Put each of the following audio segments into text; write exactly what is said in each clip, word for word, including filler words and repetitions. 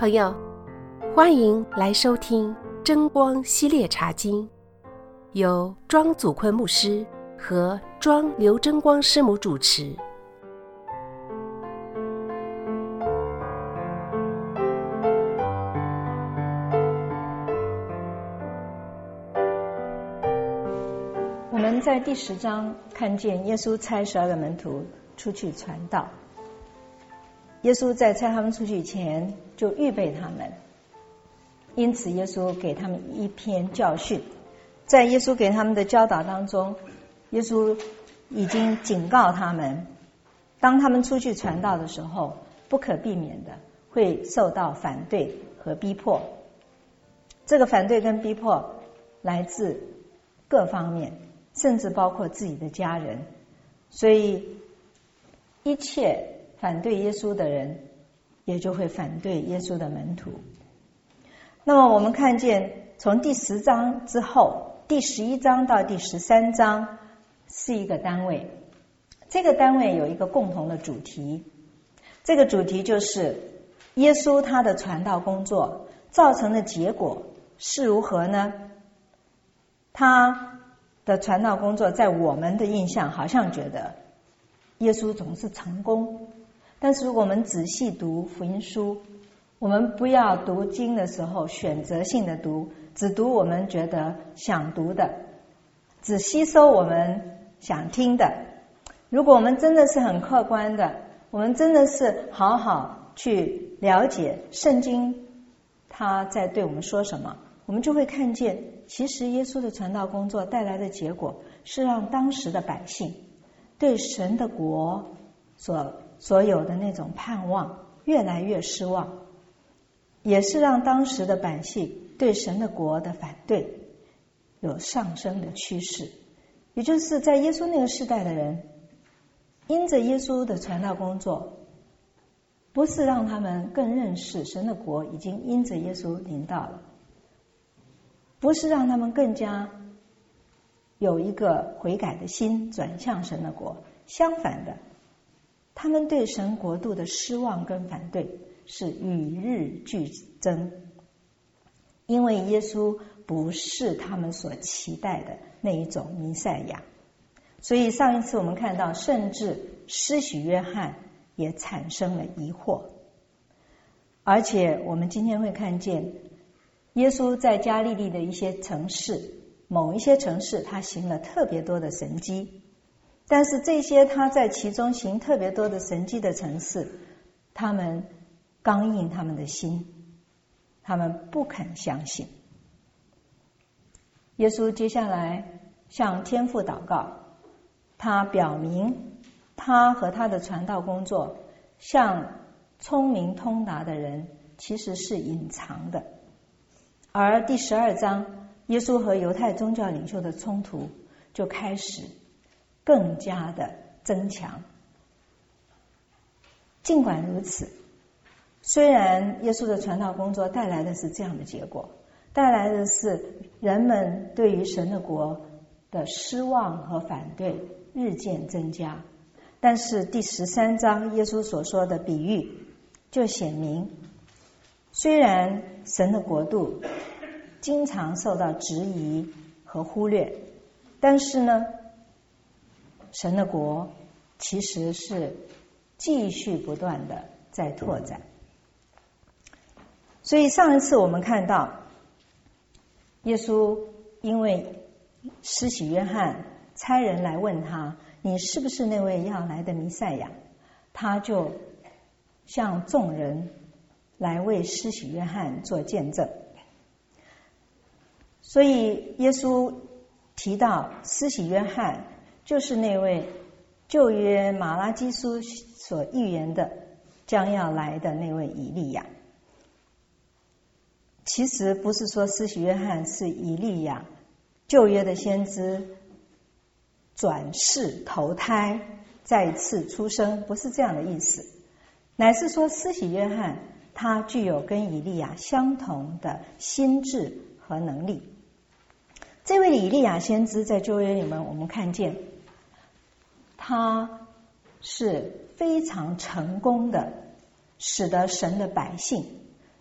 朋友，欢迎来收听真光系列茶经，由庄祖坤牧师和庄刘真光师母主持。 我们在第十章看见耶稣差十二个门徒出去传道。耶稣在差他们出去前就预备他们，因此耶稣给他们一篇教训。在耶稣给他们的教导当中，耶稣已经警告他们，当他们出去传道的时候，不可避免的会受到反对和逼迫。这个反对跟逼迫来自各方面，甚至包括自己的家人。所以一切反对耶稣的人，也就会反对耶稣的门徒。那么我们看见从第十章之后，第十一章到第十三章是一个单位，这个单位有一个共同的主题，这个主题就是耶稣他的传道工作造成的结果是如何呢？他的传道工作在我们的印象好像觉得耶稣总是成功，但是如果我们仔细读福音书，我们不要读经的时候选择性的读，只读我们觉得想读的，只吸收我们想听的。如果我们真的是很客观的，我们真的是好好去了解圣经他在对我们说什么，我们就会看见其实耶稣的传道工作带来的结果是让当时的百姓对神的国所所有的那种盼望越来越失望，也是让当时的百姓对神的国的反对有上升的趋势。也就是在耶稣那个时代的人，因着耶稣的传道工作，不是让他们更认识神的国已经因着耶稣临到了，不是让他们更加有一个悔改的心转向神的国，相反的，他们对神国度的失望跟反对是与日俱增，因为耶稣不是他们所期待的那一种弥赛亚。所以上一次我们看到，甚至施洗约翰也产生了疑惑。而且我们今天会看见耶稣在加利利的一些城市，某一些城市他行了特别多的神迹，但是这些他在其中行特别多的神迹的城市，他们刚硬他们的心，他们不肯相信。耶稣接下来向天父祷告，他表明他和他的传道工作向聪明通达的人其实是隐藏的。而第十二章，耶稣和犹太宗教领袖的冲突就开始更加的增强。尽管如此，虽然耶稣的传道工作带来的是这样的结果，带来的是人们对于神的国的失望和反对日渐增加，但是第十三章耶稣所说的比喻就显明，虽然神的国度经常受到质疑和忽略，但是呢，神的国其实是继续不断的在拓展。所以上一次我们看到耶稣因为施洗约翰差人来问他，你是不是那位要来的弥赛亚，他就向众人来为施洗约翰做见证。所以耶稣提到施洗约翰就是那位旧约马拉基书所预言的将要来的那位以利亚。其实不是说施洗约翰是以利亚旧约的先知转世投胎再次出生，不是这样的意思，乃是说施洗约翰他具有跟以利亚相同的心智和能力。这位以利亚先知在旧约里面我们看见他是非常成功的使得神的百姓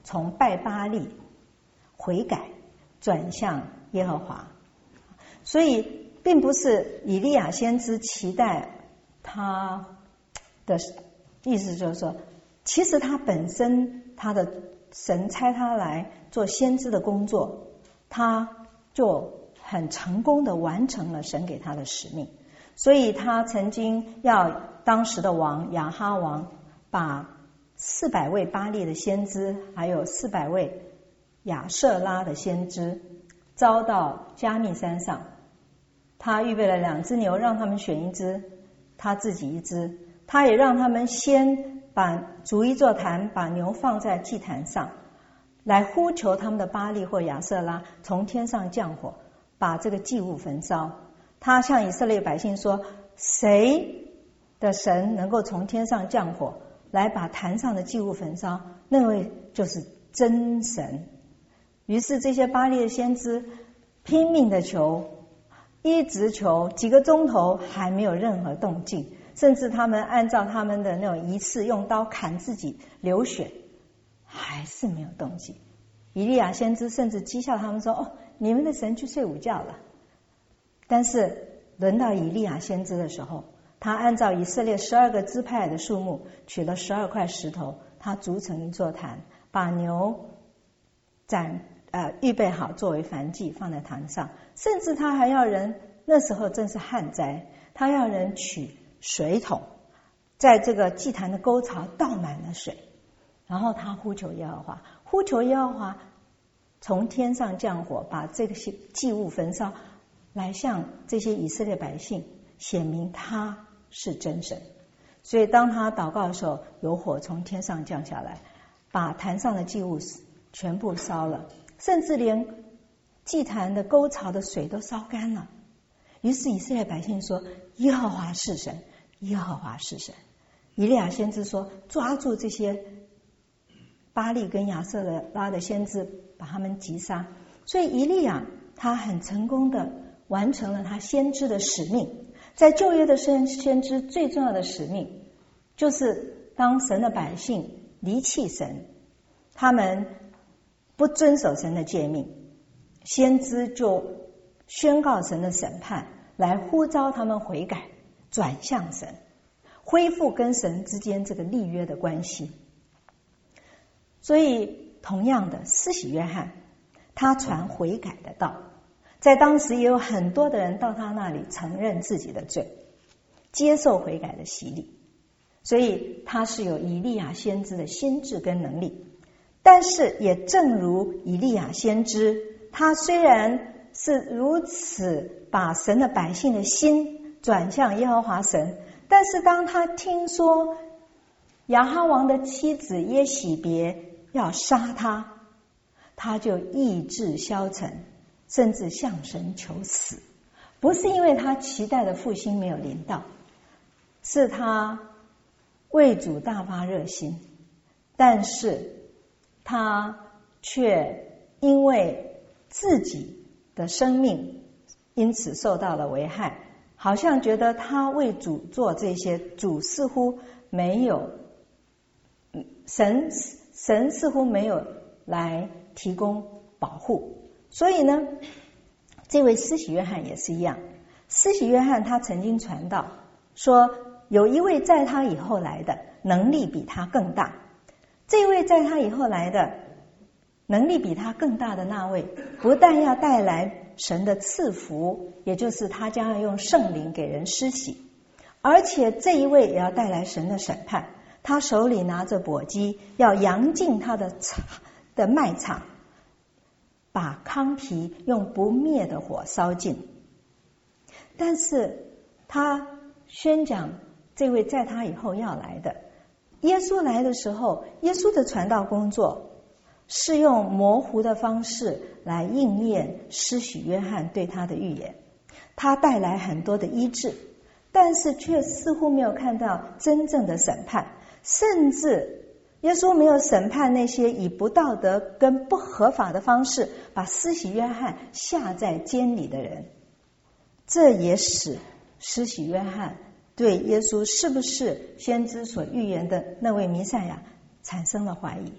从拜巴力悔改转向耶和华。所以并不是以利亚先知期待他的意思，就是说其实他本身他的神差他来做先知的工作，他就很成功的完成了神给他的使命。所以他曾经要当时的王亚哈王把四百位巴力的先知还有四百位亚舍拉的先知招到加密山上，他预备了两只牛，让他们选一只，他自己一只。他也让他们先把筑一座坛，把牛放在祭坛上，来呼求他们的巴力或亚舍拉从天上降火，把这个祭物焚烧。他向以色列百姓说，谁的神能够从天上降火来把坛上的祭物焚烧，那位就是真神。于是这些巴力的先知拼命的求，一直求几个钟头还没有任何动静，甚至他们按照他们的那种仪式用刀砍自己流血，还是没有动静。以利亚先知甚至讥笑他们说，哦，你们的神去睡午觉了。但是轮到以利亚先知的时候，他按照以色列十二个支派的数目，取了十二块石头，他筑成一座坛，把牛斩呃预备好作为燔祭放在坛上。甚至他还要人，那时候正是旱灾，他要人取水桶，在这个祭坛的沟槽倒满了水，然后他呼求耶和华，呼求耶和华从天上降火，把这个祭物焚烧，来向这些以色列百姓显明他是真神。所以当他祷告的时候，有火从天上降下来，把坛上的祭物全部烧了，甚至连祭坛的沟槽的水都烧干了。于是以色列百姓说，耶和华是神，耶和华是神。以利亚先知说，抓住这些巴力跟亚舍拉的先知，把他们击杀。所以以利亚他很成功的完成了他先知的使命。在旧约的先先知最重要的使命，就是当神的百姓离弃神，他们不遵守神的诫命，先知就宣告神的审判，来呼召他们悔改，转向神，恢复跟神之间这个立约的关系。所以同样的，施洗约翰他传悔改的道，在当时也有很多的人到他那里承认自己的罪，接受悔改的洗礼。所以他是有以利亚先知的心智跟能力。但是也正如以利亚先知，他虽然是如此把神的百姓的心转向耶和华神，但是当他听说亚哈王的妻子耶洗别要杀他，他就意志消沉，甚至向神求死。不是因为他期待的复兴没有临到，是他为主大发热心，但是他却因为自己的生命因此受到了危害，好像觉得他为主做这些，主似乎没有神神似乎没有来提供保护。所以呢，这位施洗约翰也是一样。施洗约翰他曾经传道说，有一位在他以后来的能力比他更大。这位在他以后来的能力比他更大的那位，不但要带来神的赐福，也就是他将要用圣灵给人施洗，而且这一位也要带来神的审判。他手里拿着簸箕，要扬尽他的的麦场，把糠皮用不灭的火烧尽。但是他宣讲这位在他以后要来的耶稣来的时候，耶稣的传道工作是用模糊的方式来应验施洗约翰对他的预言。他带来很多的医治，但是却似乎没有看到真正的审判，甚至耶稣没有审判那些以不道德跟不合法的方式把施洗约翰下在监里的人。这也使施洗约翰对耶稣是不是先知所预言的那位弥赛亚产生了怀疑，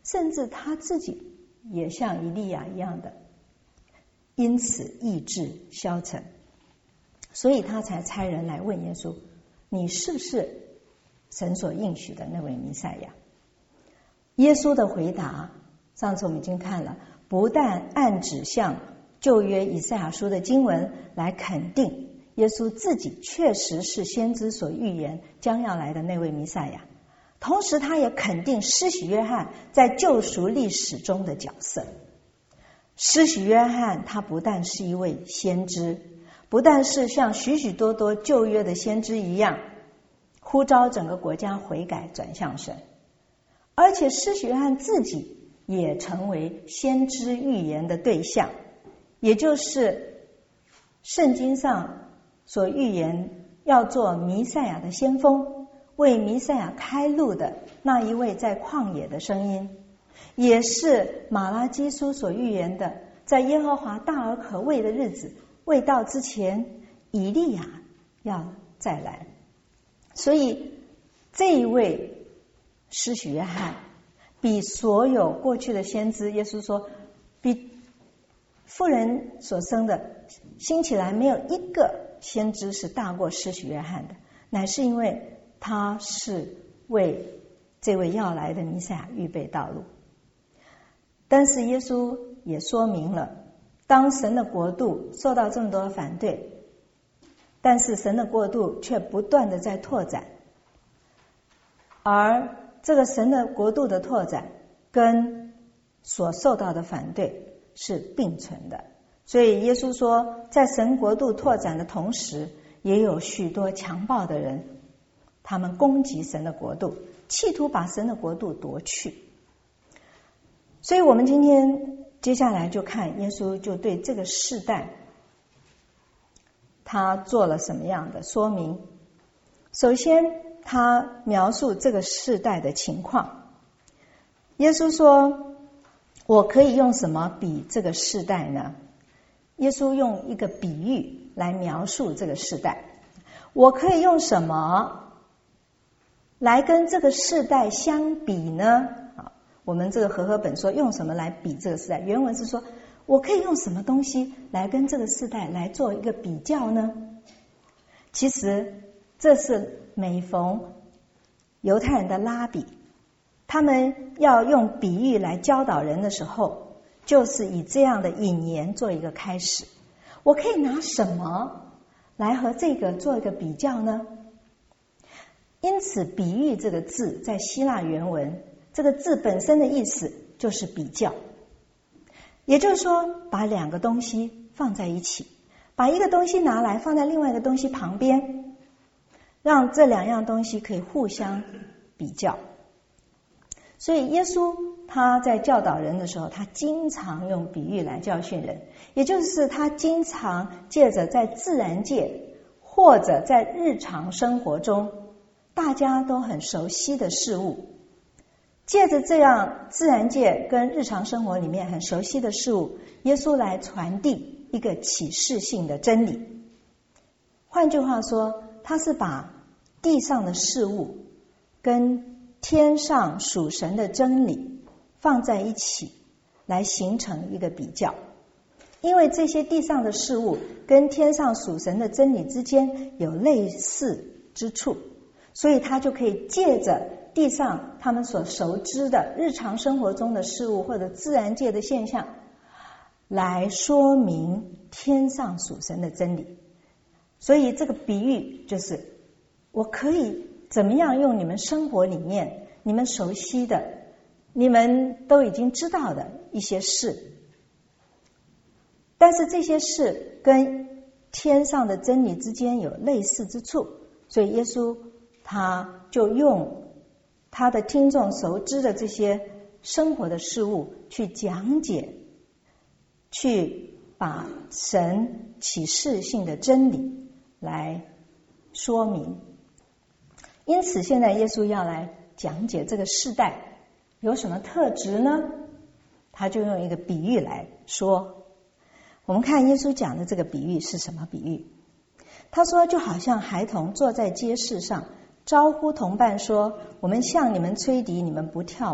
甚至他自己也像以利亚一样的，因此意志消沉，所以他才差人来问耶稣，你是不是神所应许的那位弥赛亚？耶稣的回答，上次我们已经看了，不但按指向旧约以赛亚书的经文来肯定耶稣自己确实是先知所预言将要来的那位弥赛亚，同时他也肯定施洗约翰在救赎历史中的角色。施洗约翰他不但是一位先知，不但是像许许多多旧约的先知一样呼召整个国家悔改转向神，而且施洗约翰自己也成为先知预言的对象，也就是圣经上所预言要做弥赛亚的先锋，为弥赛亚开路的那一位在旷野的声音，也是马拉基书所预言的，在耶和华大而可畏的日子未到之前，以利亚要再来。所以这一位施洗约翰比所有过去的先知，耶稣说比妇人所生的兴起来没有一个先知是大过施洗约翰的，乃是因为他是为这位要来的弥赛亚预备道路。但是耶稣也说明了，当神的国度受到这么多的反对，但是神的国度却不断的在拓展，而这个神的国度的拓展跟所受到的反对是并存的。所以耶稣说，在神国度拓展的同时，也有许多强暴的人，他们攻击神的国度，企图把神的国度夺去。所以我们今天接下来就看耶稣就对这个世代他做了什么样的说明。首先他描述这个世代的情况。耶稣说，我可以用什么比这个世代呢？耶稣用一个比喻来描述这个世代。我可以用什么来跟这个世代相比呢？我们这个和合本说用什么来比这个世代，原文是说我可以用什么东西来跟这个世代来做一个比较呢？其实这是每逢犹太人的拉比，他们要用比喻来教导人的时候，就是以这样的引言做一个开始。我可以拿什么来和这个做一个比较呢？因此比喻这个字在希腊原文，这个字本身的意思就是比较，也就是说把两个东西放在一起，把一个东西拿来放在另外一个东西旁边，让这两样东西可以互相比较。所以耶稣他在教导人的时候，他经常用比喻来教训人，也就是他经常借着在自然界或者在日常生活中大家都很熟悉的事物，借着这样自然界跟日常生活里面很熟悉的事物，耶稣来传递一个启示性的真理。换句话说，他是把地上的事物跟天上属神的真理放在一起，来形成一个比较。因为这些地上的事物跟天上属神的真理之间有类似之处，所以他就可以借着地上他们所熟知的日常生活中的事物或者自然界的现象，来说明天上属神的真理。所以这个比喻就是我可以怎么样用你们生活里面你们熟悉的你们都已经知道的一些事，但是这些事跟天上的真理之间有类似之处，所以耶稣他就用他的听众熟知的这些生活的事物去讲解，去把神启示性的真理来说明。因此现在耶稣要来讲解这个世代有什么特质呢？他就用一个比喻来说。我们看耶稣讲的这个比喻是什么比喻？他说就好像孩童坐在街市上，招呼同伴说，我们向你们吹笛，你们不跳舞；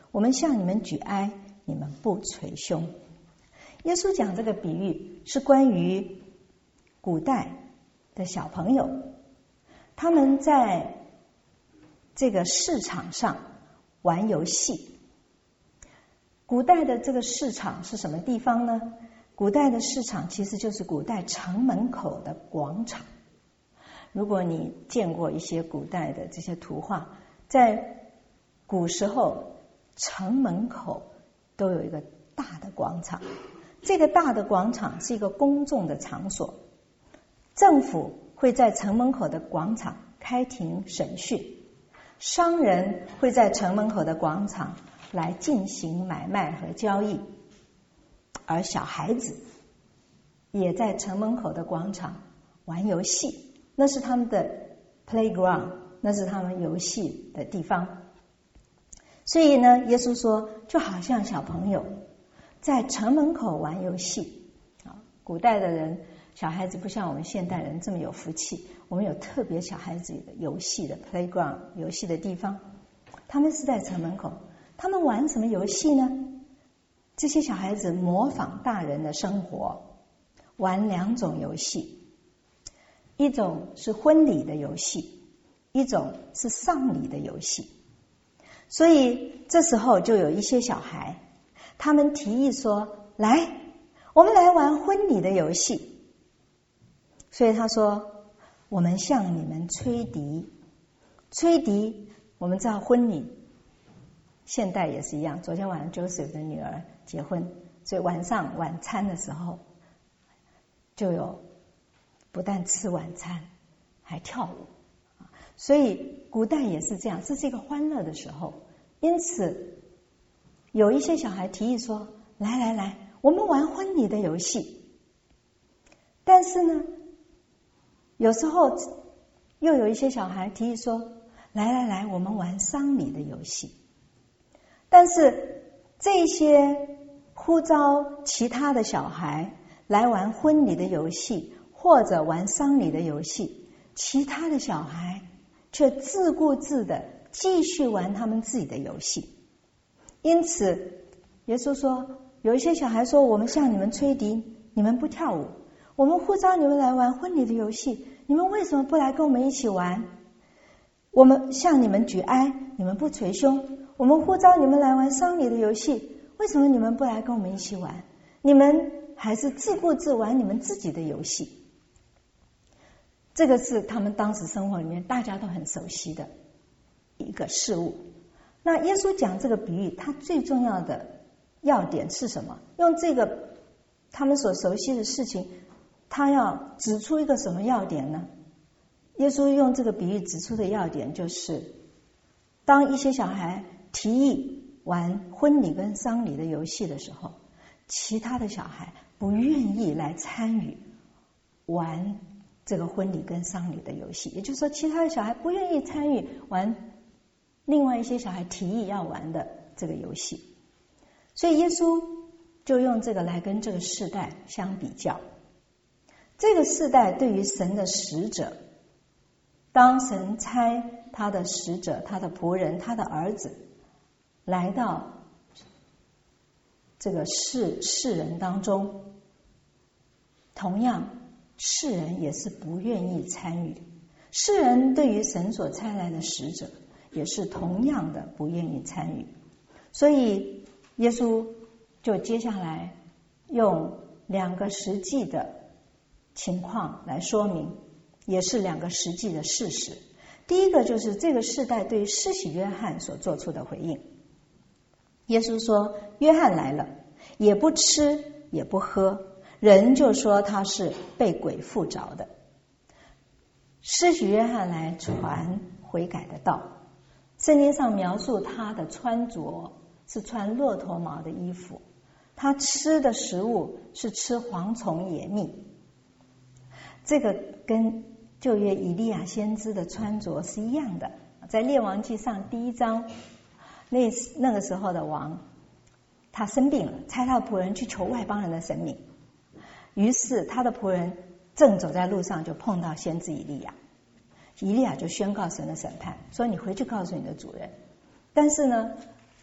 我们向你们举哀，你们不捶胸。耶稣讲这个比喻是关于古代的小朋友，他们在这个市场上玩游戏。古代的这个市场是什么地方呢？古代的市场其实就是古代城门口的广场。如果你见过一些古代的这些图画，在古时候城门口都有一个大的广场，这个大的广场是一个公众的场所，政府会在城门口的广场开庭审讯，商人会在城门口的广场来进行买卖和交易，而小孩子也在城门口的广场玩游戏，那是他们的 playground， 那是他们游戏的地方。所以呢，耶稣说就好像小朋友在城门口玩游戏。古代的人小孩子不像我们现代人这么有福气，我们有特别小孩子的游戏的 playground 游戏的地方，他们是在城门口。他们玩什么游戏呢？这些小孩子模仿大人的生活，玩两种游戏，一种是婚礼的游戏，一种是丧礼的游戏。所以这时候就有一些小孩，他们提议说，来，我们来玩婚礼的游戏。所以他说，我们向你们吹笛。吹笛，我们知道婚礼现代也是一样，昨天晚上 Joseph 的女儿结婚，所以晚上晚餐的时候就有不但吃晚餐还跳舞。所以古代也是这样，这是一个欢乐的时候。因此有一些小孩提议说，来来来，我们玩婚礼的游戏。但是呢，有时候又有一些小孩提议说，来来来，我们玩丧礼的游戏。但是这些呼召其他的小孩来玩婚礼的游戏或者玩丧礼的游戏，其他的小孩却自顾自的继续玩他们自己的游戏。因此耶稣说，有一些小孩说，我们向你们吹笛，你们不跳舞；我们呼召你们来玩婚礼的游戏，你们为什么不来跟我们一起玩？我们向你们举哀，你们不捶胸；我们呼召你们来玩丧礼的游戏，为什么你们不来跟我们一起玩？你们还是自顾自玩你们自己的游戏。这个是他们当时生活里面大家都很熟悉的一个事物。那耶稣讲这个比喻，他最重要的要点是什么？用这个他们所熟悉的事情，他要指出一个什么要点呢？耶稣用这个比喻指出的要点就是，当一些小孩提议玩婚礼跟丧礼的游戏的时候，其他的小孩不愿意来参与玩这个婚礼跟丧礼的游戏，也就是说，其他的小孩不愿意参与玩另外一些小孩提议要玩的这个游戏。所以耶稣就用这个来跟这个世代相比较。这个世代对于神的使者，当神差他的使者、他的仆人、他的儿子来到这个世世人当中，同样世人也是不愿意参与。世人对于神所差来的使者也是同样的不愿意参与。所以耶稣就接下来用两个实际的情况来说明，也是两个实际的事实。第一个就是这个世代对于施洗约翰所做出的回应。耶稣说，约翰来了，也不吃也不喝，人就说他是被鬼附着的。施洗约翰来传悔改的道，圣经上描述他的穿着是穿骆驼毛的衣服，他吃的食物是吃蝗虫野蜜。这个跟旧约以利亚先知的穿着是一样的。在列王记上第一章，那那个时候的王他生病了，差他的仆人去求外邦人的神明，于是他的仆人正走在路上，就碰到先知以利亚。以利亚就宣告神的审判，说你回去告诉你的主人。但是呢，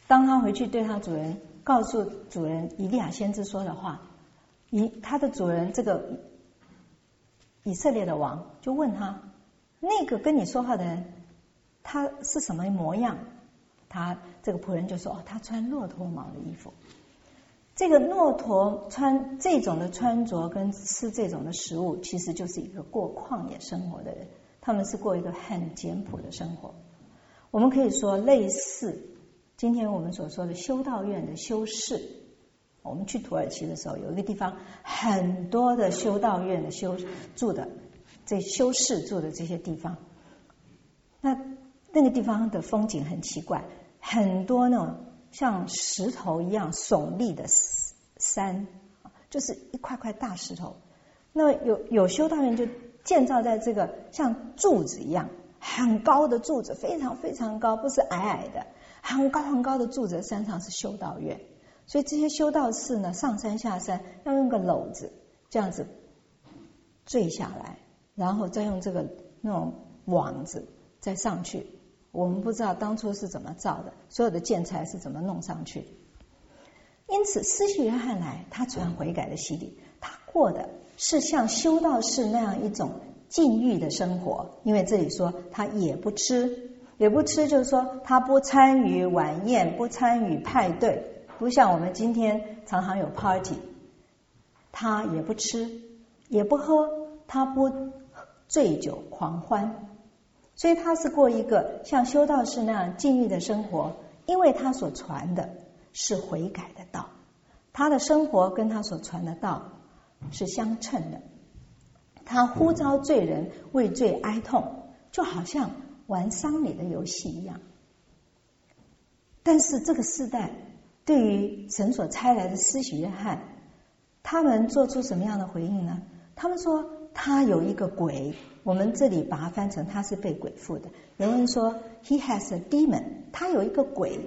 当他回去对他主人告诉主人以利亚先知说的话，以他的主人这个以色列的王就问他，那个跟你说话的人他是什么模样？他这个仆人就说，哦，他穿骆驼毛的衣服。这个骆驼穿这种的穿着跟吃这种的食物，其实就是一个过旷野生活的人，他们是过一个很简朴的生活。我们可以说类似今天我们所说的修道院的修士。我们去土耳其的时候，有一个地方很多的修道院的修住的这修士住的这些地方，那那个地方的风景很奇怪，很多那种像石头一样耸立的山，就是一块块大石头。那有有修道院就建造在这个像柱子一样很高的柱子，非常非常高，不是矮矮的，很高很高的柱子，山上是修道院。所以这些修道士呢，上山下山要用个篓子这样子坠下来，然后再用这个那种网子再上去。我们不知道当初是怎么造的，所有的建材是怎么弄上去。因此施洗约翰来，他传悔改的洗礼，他过的是像修道士那样一种禁欲的生活。因为这里说他也不吃，也不吃就是说他不参与晚宴，不参与派对，不像我们今天常常有 party， 他也不吃也不喝，他不醉酒狂欢。所以他是过一个像修道士那样禁欲的生活，因为他所传的是悔改的道，他的生活跟他所传的道是相称的。他呼召罪人为罪哀痛，就好像玩丧礼的游戏一样。但是这个世代对于神所差来的施洗约翰，他们做出什么样的回应呢？他们说他有一个鬼，我们这里把它翻成他是被鬼附的。有人说 he has a demon， 他有一个鬼，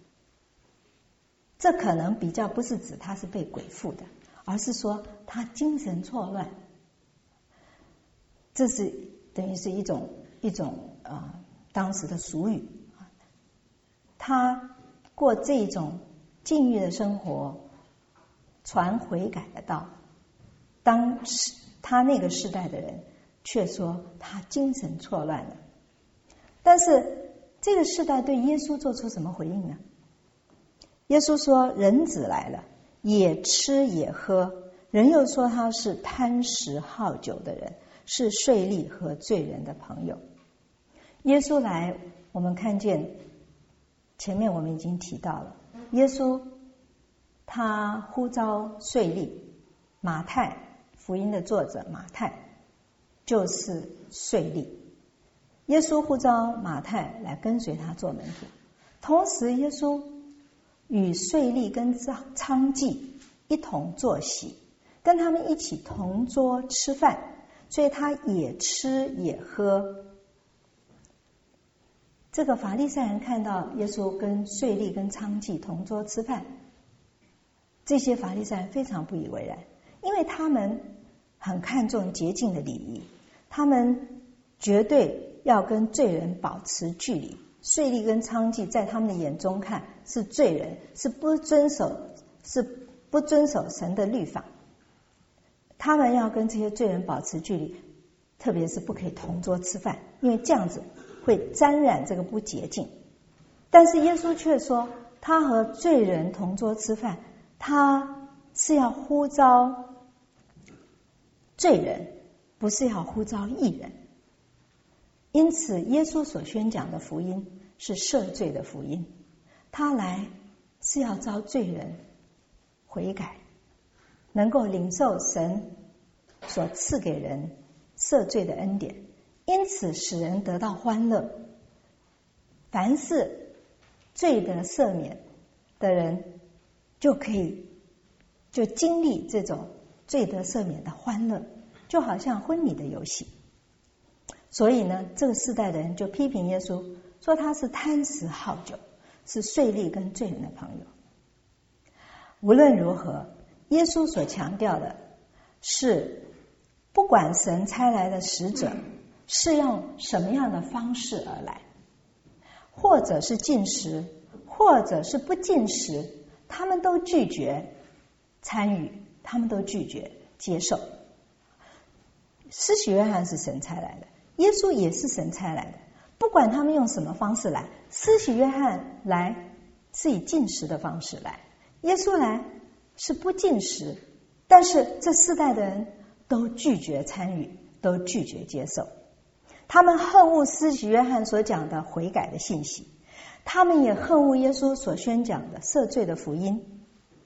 这可能比较不是指他是被鬼附的，而是说他精神错乱。这是等于是一种一种呃当时的俗语。他过这种禁欲的生活，传悔改的道，当他那个时代的人却说他精神错乱了。但是这个世代对耶稣做出什么回应呢？耶稣说人子来了，也吃也喝，人又说他是贪食好酒的人，是税吏和罪人的朋友。耶稣来，我们看见前面我们已经提到了，耶稣他呼召税吏，马太福音的作者马太就是税吏。耶稣呼召马太来跟随他做门徒，同时耶稣与税吏跟娼妓一同坐席，跟他们一起同桌吃饭，所以他也吃也喝。这个法利赛人看到耶稣跟税吏跟娼妓同桌吃饭，这些法利赛人非常不以为然，因为他们很看重洁净的礼仪，他们绝对要跟罪人保持距离。税吏跟娼妓在他们的眼中看是罪人，是不遵守是不遵守神的律法，他们要跟这些罪人保持距离，特别是不可以同桌吃饭，因为这样子会沾染这个不洁净。但是耶稣却说他和罪人同桌吃饭，他是要呼召罪人，不是要呼召义人。因此耶稣所宣讲的福音是赦罪的福音，他来是要召罪人悔改，能够领受神所赐给人赦罪的恩典，因此使人得到欢乐。凡是罪得赦免的人就可以就经历这种罪得赦免的欢乐，就好像婚礼的游戏。所以呢，这个世代的人就批评耶稣，说他是贪食好酒，是税吏跟罪人的朋友。无论如何，耶稣所强调的是，不管神差来的使者是用什么样的方式而来，或者是禁食， 或者是不进食，他们都拒绝参与，他们都拒绝接受。施洗约翰是神差来的，耶稣也是神差来的，不管他们用什么方式来，施洗约翰来是以进食的方式来，耶稣来是不进食，但是这世代的人都拒绝参与，都拒绝接受。他们恨恶施洗约翰所讲的悔改的信息，他们也恨恶耶稣所宣讲的赦罪的福音。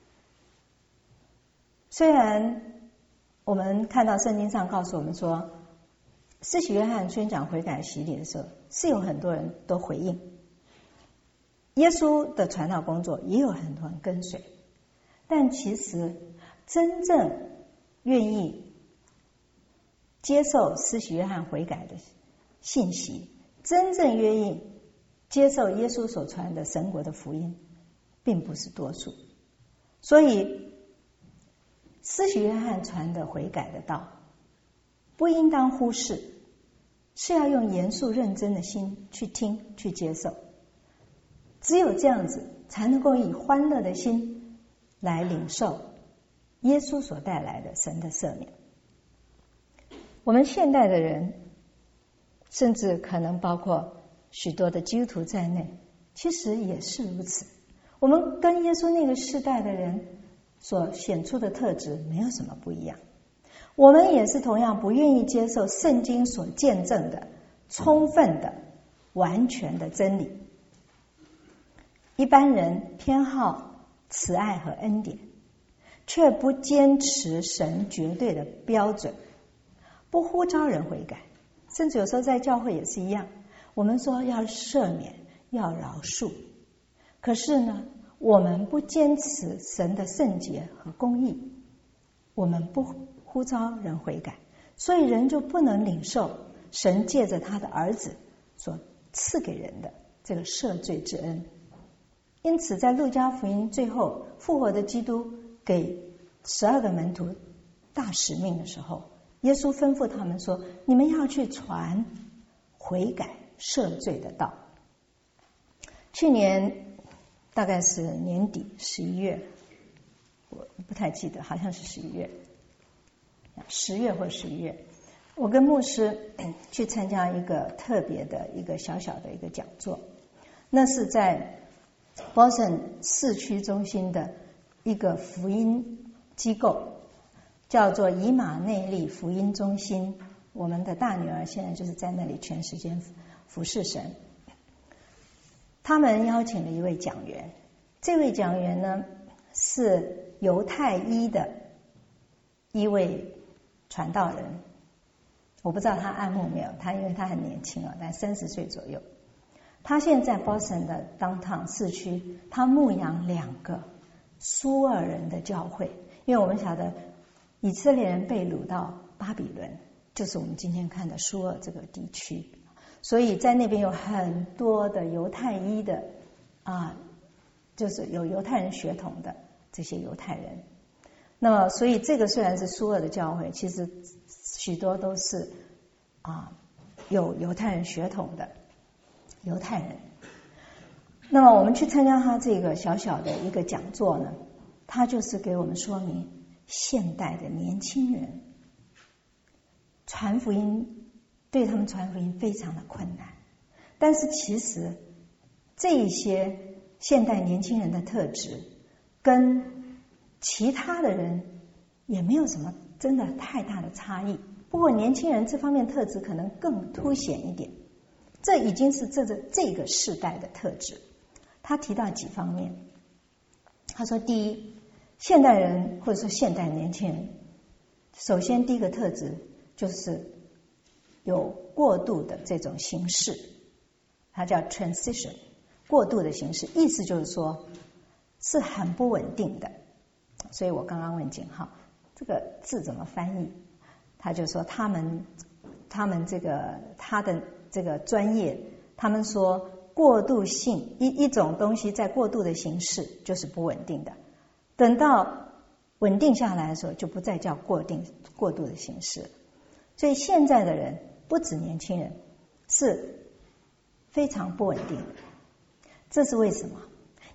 虽然我们看到圣经上告诉我们说，施洗约翰宣讲悔改洗礼的时候，是有很多人都回应，耶稣的传道工作也有很多人跟随，但其实真正愿意接受施洗约翰悔改的信息，真正愿意接受耶稣所传的神国的福音，并不是多数。所以施洗约翰传的悔改的道不应当忽视，是要用严肃认真的心去听去接受，只有这样子才能够以欢乐的心来领受耶稣所带来的神的赦免。我们现代的人，甚至可能包括许多的基督徒在内，其实也是如此。我们跟耶稣那个世代的人所显出的特质没有什么不一样，我们也是同样不愿意接受圣经所见证的充分的完全的真理。一般人偏好慈爱和恩典，却不坚持神绝对的标准，不呼召人悔改，甚至有时候在教会也是一样，我们说要赦免要饶恕，可是呢我们不坚持神的圣洁和公义，我们不呼召人悔改，所以人就不能领受神借着他的儿子所赐给人的这个赦罪之恩。因此在路加福音最后复活的基督给十二个门徒大使命的时候，耶稣吩咐他们说，你们要去传悔改赦罪的道。去年大概是年底十一月，我不太记得，好像是十一月十月或十一月，我跟牧师去参加一个特别的一个小小的一个讲座，那是在 Boston 市区中心的一个福音机构，叫做以马内利福音中心。我们的大女儿现在就是在那里全时间服侍神。他们邀请了一位讲员，这位讲员呢是犹太裔的一位传道人，我不知道他按牧没有，他因为他很年轻啊，但三十岁左右。他现在 Boston 的 downtown 市区，他牧养两个苏尔人的教会，因为我们晓得以色列人被掳到巴比伦，就是我们今天看的苏尔这个地区，所以在那边有很多的犹太裔的啊，就是有犹太人血统的这些犹太人。那么所以这个虽然是苏尔的教会，其实许多都是啊有犹太人血统的犹太人。那么我们去参加他这个小小的一个讲座呢，他就是给我们说明现代的年轻人传福音，对他们传福音非常的困难，但是其实这一些现代年轻人的特质跟其他的人也没有什么真的太大的差异，不过年轻人这方面特质可能更凸显一点，这已经是这个这个世代的特质。他提到几方面，他说第一，现代人或者说现代年轻人，首先第一个特质就是有过度的这种形式，它叫 transition， 过度的形式，意思就是说是很不稳定的。所以我刚刚问景浩这个字怎么翻译，他就说他们他们这个他的这个专业，他们说过渡性一一种东西在过度的形式就是不稳定的，等到稳定下来的时候就不再叫过定过度的形式。所以现在的人不止年轻人是非常不稳定的，这是为什么？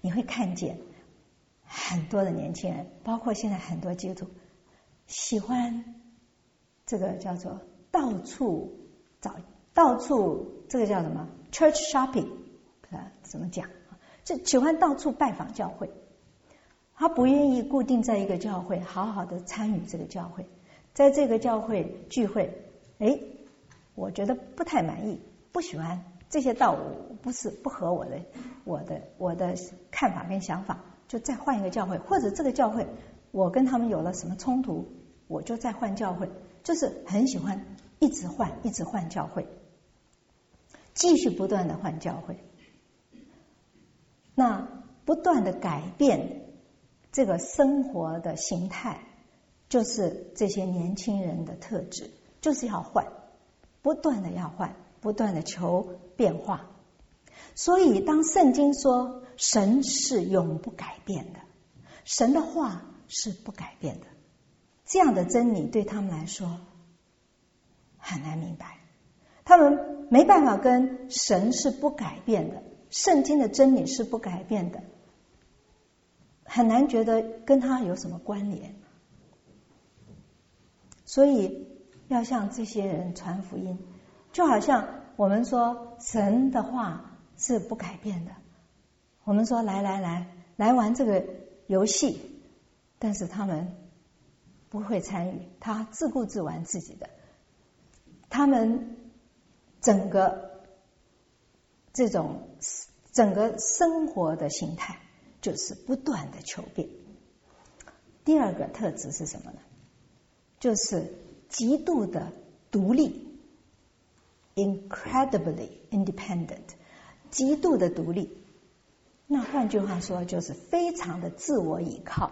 你会看见很多的年轻人，包括现在很多基督徒，喜欢这个叫做到处找，到处这个叫什么 church shopping， 怎么讲？就喜欢到处拜访教会，他不愿意固定在一个教会，好好的参与这个教会，在这个教会聚会，哎，我觉得不太满意，不喜欢这些道，不是不合我的我的我的看法跟想法，就再换一个教会，或者这个教会我跟他们有了什么冲突，我就再换教会，就是很喜欢一直换一直换教会，继续不断的换教会。那不断的改变这个生活的形态，就是这些年轻人的特质，就是要换，不断的要换，不断的求变化。所以当圣经说神是永不改变的，神的话是不改变的，这样的真理对他们来说很难明白，他们没办法跟神是不改变的，圣经的真理是不改变的，很难觉得跟他有什么关联。所以要向这些人传福音，就好像我们说神的话是不改变的，我们说来来来来玩这个游戏，但是他们不会参与，他自顾自玩自己的，他们整个这种整个生活的形态就是不断的求变。第二个特质是什么呢？就是极度的独立 incredibly independent， 极度的独立。那换句话说就是非常的自我倚靠。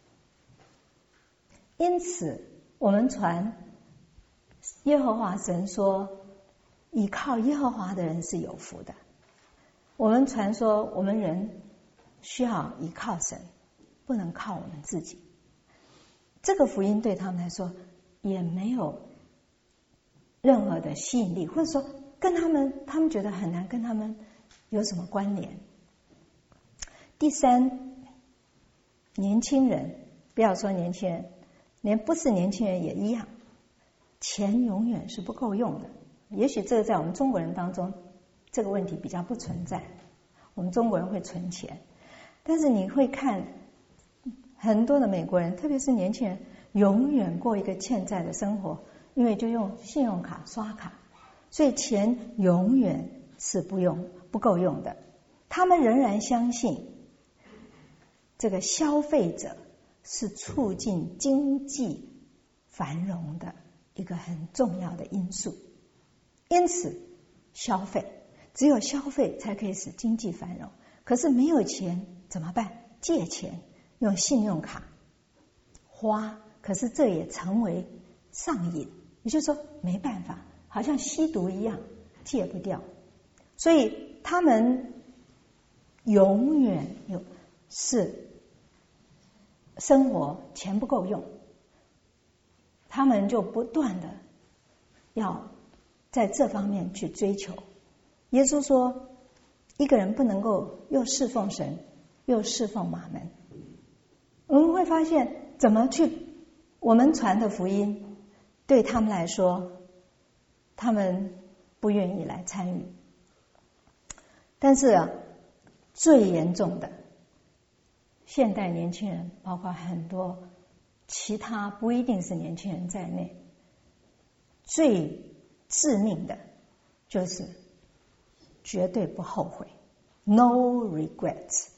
因此我们传耶和华神说倚靠耶和华的人是有福的，我们传说我们人需要依靠神，不能靠我们自己。这个福音对他们来说也没有任何的吸引力，或者说跟他们他们觉得很难跟他们有什么关联。第三，年轻人，不要说年轻人，连不是年轻人也一样，钱永远是不够用的。也许这个在我们中国人当中这个问题比较不存在，我们中国人会存钱，但是你会看很多的美国人，特别是年轻人，永远过一个欠债的生活，因为就用信用卡刷卡，所以钱永远是不用不够用的。他们仍然相信这个消费者是促进经济繁荣的一个很重要的因素，因此消费，只有消费才可以使经济繁荣。可是没有钱怎么办？借钱，用信用卡花，可是这也成为上瘾，也就是说没办法，好像吸毒一样，戒不掉。所以他们永远有是生活钱不够用，他们就不断的要在这方面去追求。耶稣说一个人不能够又侍奉神又侍奉马门。我们会发现怎么去我们传的福音对他们来说他们不愿意来参与。但是啊，最严重的现代年轻人，包括很多其他不一定是年轻人在内，最致命的就是绝对不后悔 No regrets。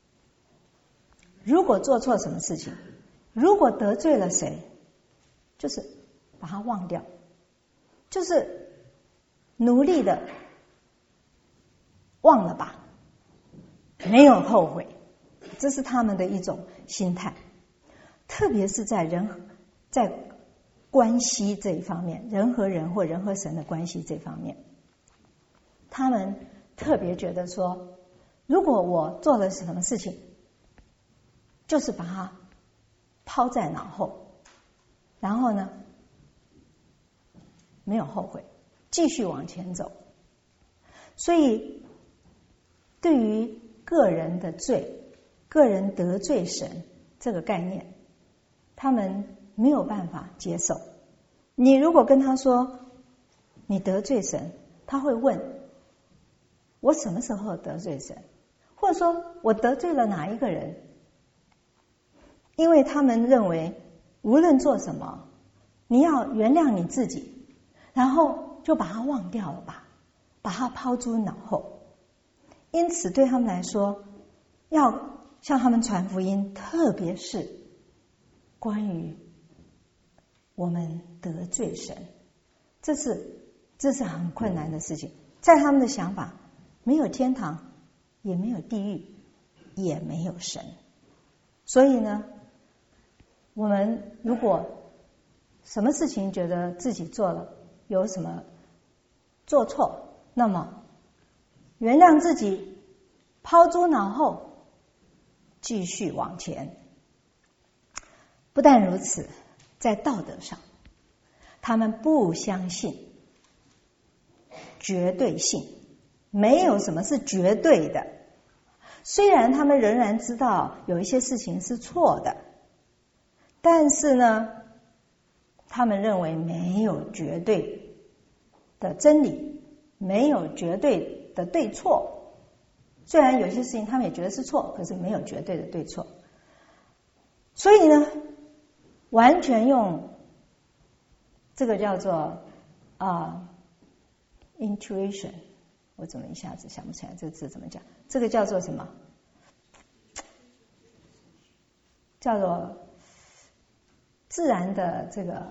如果做错什么事情，如果得罪了谁，就是把它忘掉，就是努力的忘了吧，没有后悔，这是他们的一种心态。特别是在人在关系这一方面，人和人或人和神的关系这方面，他们特别觉得说，如果我做了什么事情，就是把它抛在脑后，然后呢没有后悔，继续往前走。所以对于个人的罪， 个人得罪神这个概念，他们没有办法接受。你如果跟他说你得罪神，他会问我什么时候得罪神，或者说我得罪了哪一个人，因为他们认为无论做什么，你要原谅你自己，然后就把它忘掉了吧，把它抛诸脑后。因此对他们来说，要向他们传福音，特别是关于我们得罪神，这是这是很困难的事情。在他们的想法，没有天堂，也没有地狱，也没有神。所以呢，我们如果什么事情觉得自己做了有什么做错，那么原谅自己，抛诸脑后，继续往前。不但如此，在道德上，他们不相信绝对性，没有什么是绝对的。虽然他们仍然知道有一些事情是错的，但是呢，他们认为没有绝对的真理，没有绝对的对错。虽然有些事情他们也觉得是错，可是没有绝对的对错。所以呢，完全用这个叫做啊、uh, intuition， 我怎么一下子想不起来这个字怎么讲？这个叫做什么？叫做自然的这个，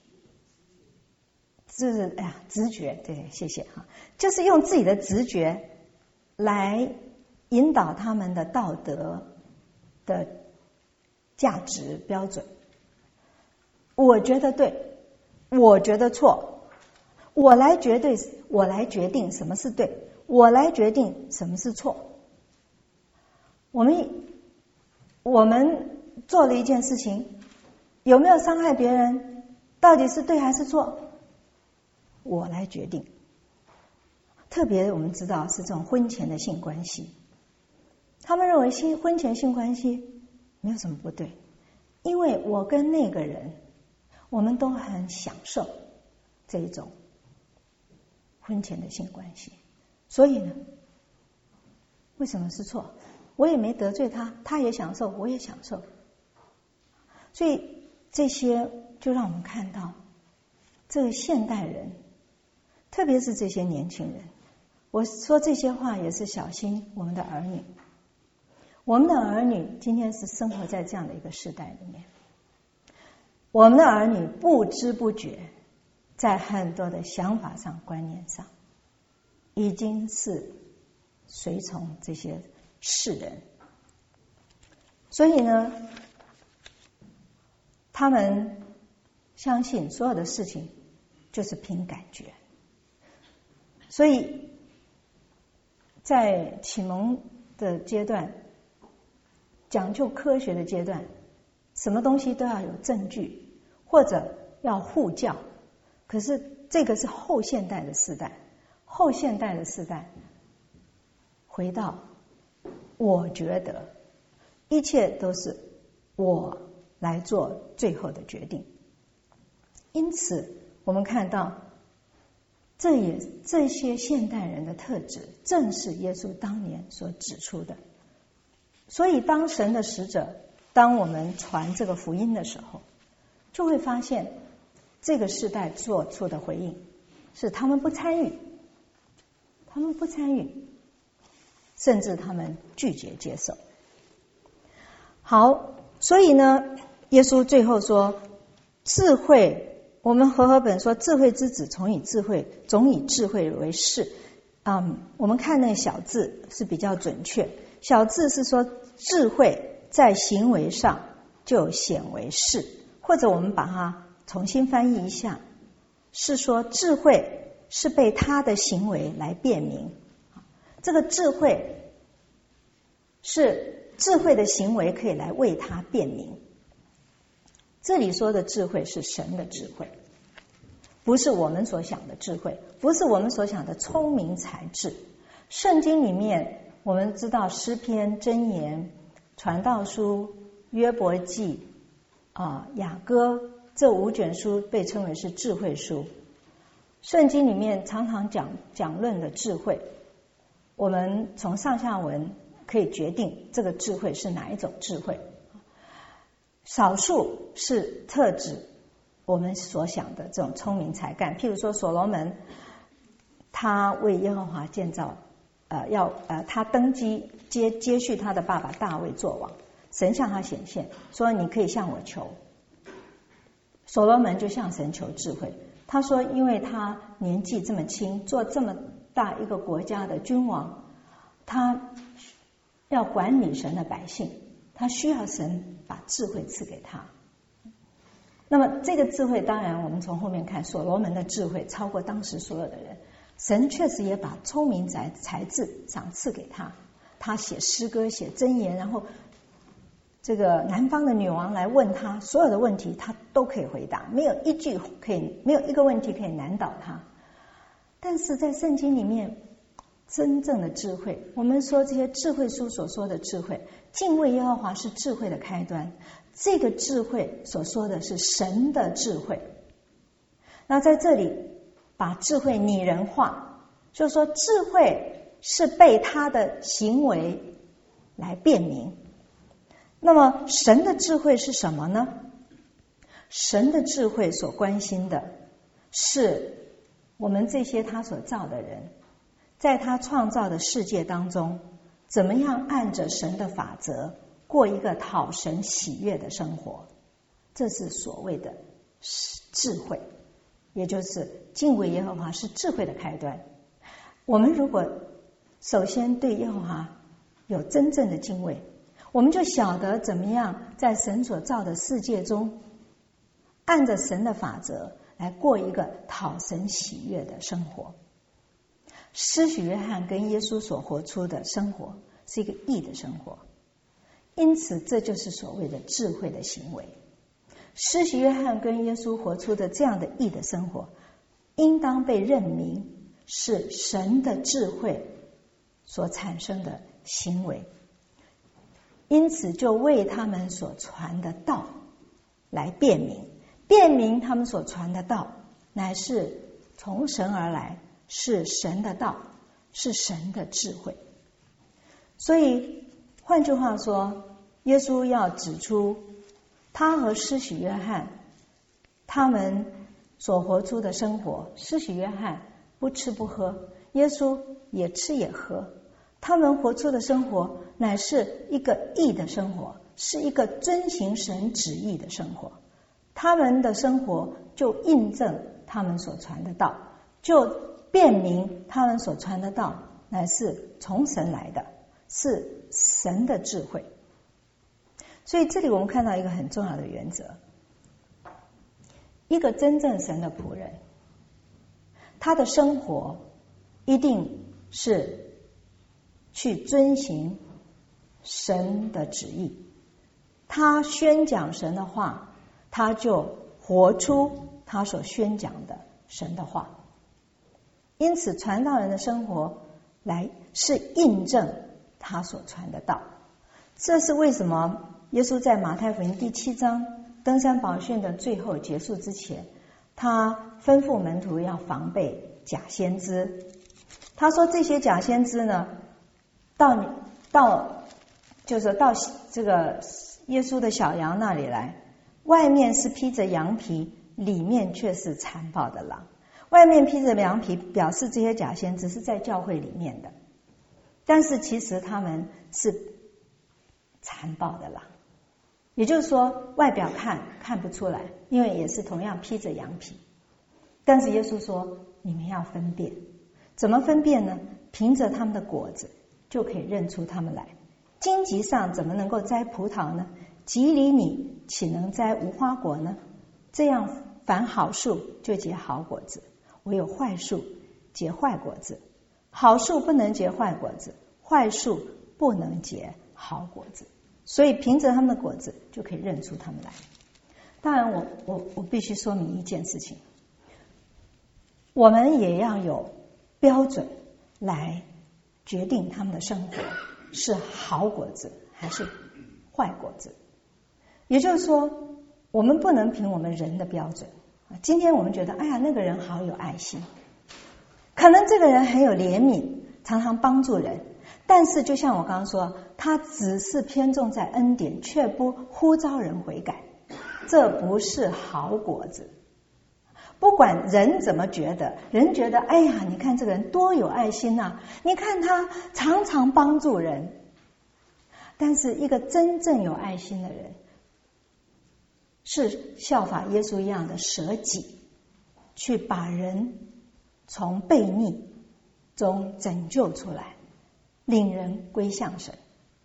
是哎呀直觉，对，谢谢哈，就是用自己的直觉来引导他们的道德的价值标准。我觉得对，我觉得错，我来绝对，我来决定什么是对，我来决定什么是错。我们我们做了一件事情，有没有伤害别人，到底是对还是错，我来决定。特别我们知道是这种婚前的性关系，他们认为性婚前性关系没有什么不对，因为我跟那个人我们都很享受这一种婚前的性关系，所以呢，为什么是错？我也没得罪他，他也享受，我也享受。所以这些就让我们看到，这个现代人，特别是这些年轻人，我说这些话也是小心我们的儿女。我们的儿女今天是生活在这样的一个时代里面，我们的儿女不知不觉在很多的想法上、观念上，已经是随从这些世人。所以呢，他们相信所有的事情就是凭感觉。所以在启蒙的阶段，讲究科学的阶段，什么东西都要有证据，或者要护教。可是这个是后现代的时代，后现代的时代回到我觉得一切都是我来做最后的决定。因此我们看到这也这些现代人的特质，正是耶稣当年所指出的。所以当神的使者，当我们传这个福音的时候，就会发现这个世代做出的回应是他们不参与，他们不参与，甚至他们拒绝接受。好，所以呢，耶稣最后说，智慧，我们和合本说，智慧之子从以智慧，总以智慧为是。嗯，我们看那个小字是比较准确，小字是说智慧在行为上就显为是，或者我们把它重新翻译一下，是说智慧是被他的行为来辨明。这个智慧是智慧的行为可以来为他辨明。这里说的智慧是神的智慧，不是我们所想的智慧，不是我们所想的聪明才智。圣经里面我们知道诗篇、箴言、 传道书、约伯记啊、雅歌这五卷书被称为是智慧书。圣经里面常常讲讲论的智慧，我们从上下文可以决定这个智慧是哪一种智慧。少数是特指我们所想的这种聪明才干，譬如说所罗门，他为耶和华建造，呃，要呃，他登基接接续他的爸爸大卫做王，神向他显现，说你可以向我求。所罗门就向神求智慧，他说，因为他年纪这么轻，做这么大一个国家的君王，他要管理神的百姓，他需要神把智慧赐给他。那么这个智慧，当然我们从后面看，所罗门的智慧超过当时所有的人，神确实也把聪明才才智赏赐给他，他写诗歌，写箴言，然后这个南方的女王来问他所有的问题，他都可以回答，没有一句可以，没有一个问题可以难倒他。但是在圣经里面，真正的智慧，我们说这些智慧书所说的智慧，敬畏耶和华是智慧的开端，这个智慧所说的是神的智慧。那在这里把智慧拟人化，就是说智慧是被他的行为来辨明。那么神的智慧是什么呢？神的智慧所关心的是我们这些他所造的人，在他创造的世界当中，怎么样按着神的法则过一个讨神喜悦的生活，这是所谓的智慧，也就是敬畏耶和华是智慧的开端。我们如果首先对耶和华有真正的敬畏，我们就晓得怎么样在神所造的世界中，按着神的法则来过一个讨神喜悦的生活。施洗约翰跟耶稣所活出的生活是一个义的生活，因此这就是所谓的智慧的行为。施洗约翰跟耶稣活出的这样的义的生活，应当被认明是神的智慧所产生的行为，因此就为他们所传的道来辨明，辨明他们所传的道乃是从神而来，是神的道，是神的智慧。所以换句话说，耶稣要指出他和施洗约翰他们所活出的生活，施洗约翰不吃不喝，耶稣也吃也喝，他们活出的生活乃是一个义的生活，是一个遵行神旨意的生活。他们的生活就印证他们所传的道，就辨明他们所传的道乃是从神来的，是神的智慧。所以这里我们看到一个很重要的原则，一个真正神的仆人，他的生活一定是去遵行神的旨意，他宣讲神的话，他就活出他所宣讲的神的话。因此传道人的生活来是印证他所传的道。这是为什么耶稣在马太福音第七章登山宝训的最后结束之前，他吩咐门徒要防备假先知。他说这些假先知呢，到到就是到这个耶稣的小羊那里来，外面是披着羊皮，里面却是残暴的狼。外面披着羊皮表示这些假先知是在教会里面的，但是其实他们是残暴的狼。也就是说外表看看不出来，因为也是同样披着羊皮，但是耶稣说你们要分辨。怎么分辨呢？凭着他们的果子就可以认出他们来。荆棘上怎么能够摘葡萄呢？棘里你岂能摘无花果呢？这样凡好树就结好果子，唯有坏树结坏果子。好树不能结坏果子，坏树不能结好果子。所以凭着他们的果子就可以认出他们来。当然我我我必须说明一件事情，我们也要有标准来决定他们的生活是好果子还是坏果子。也就是说，我们不能凭我们人的标准。今天我们觉得，哎呀，那个人好有爱心，可能这个人很有怜悯，常常帮助人，但是就像我刚刚说，他只是偏重在恩典，却不呼召人悔改，这不是好果子。不管人怎么觉得，人觉得，哎呀，你看这个人多有爱心啊，你看他常常帮助人。但是一个真正有爱心的人，是效法耶稣一样的舍己，去把人从悖逆中拯救出来，领人归向神。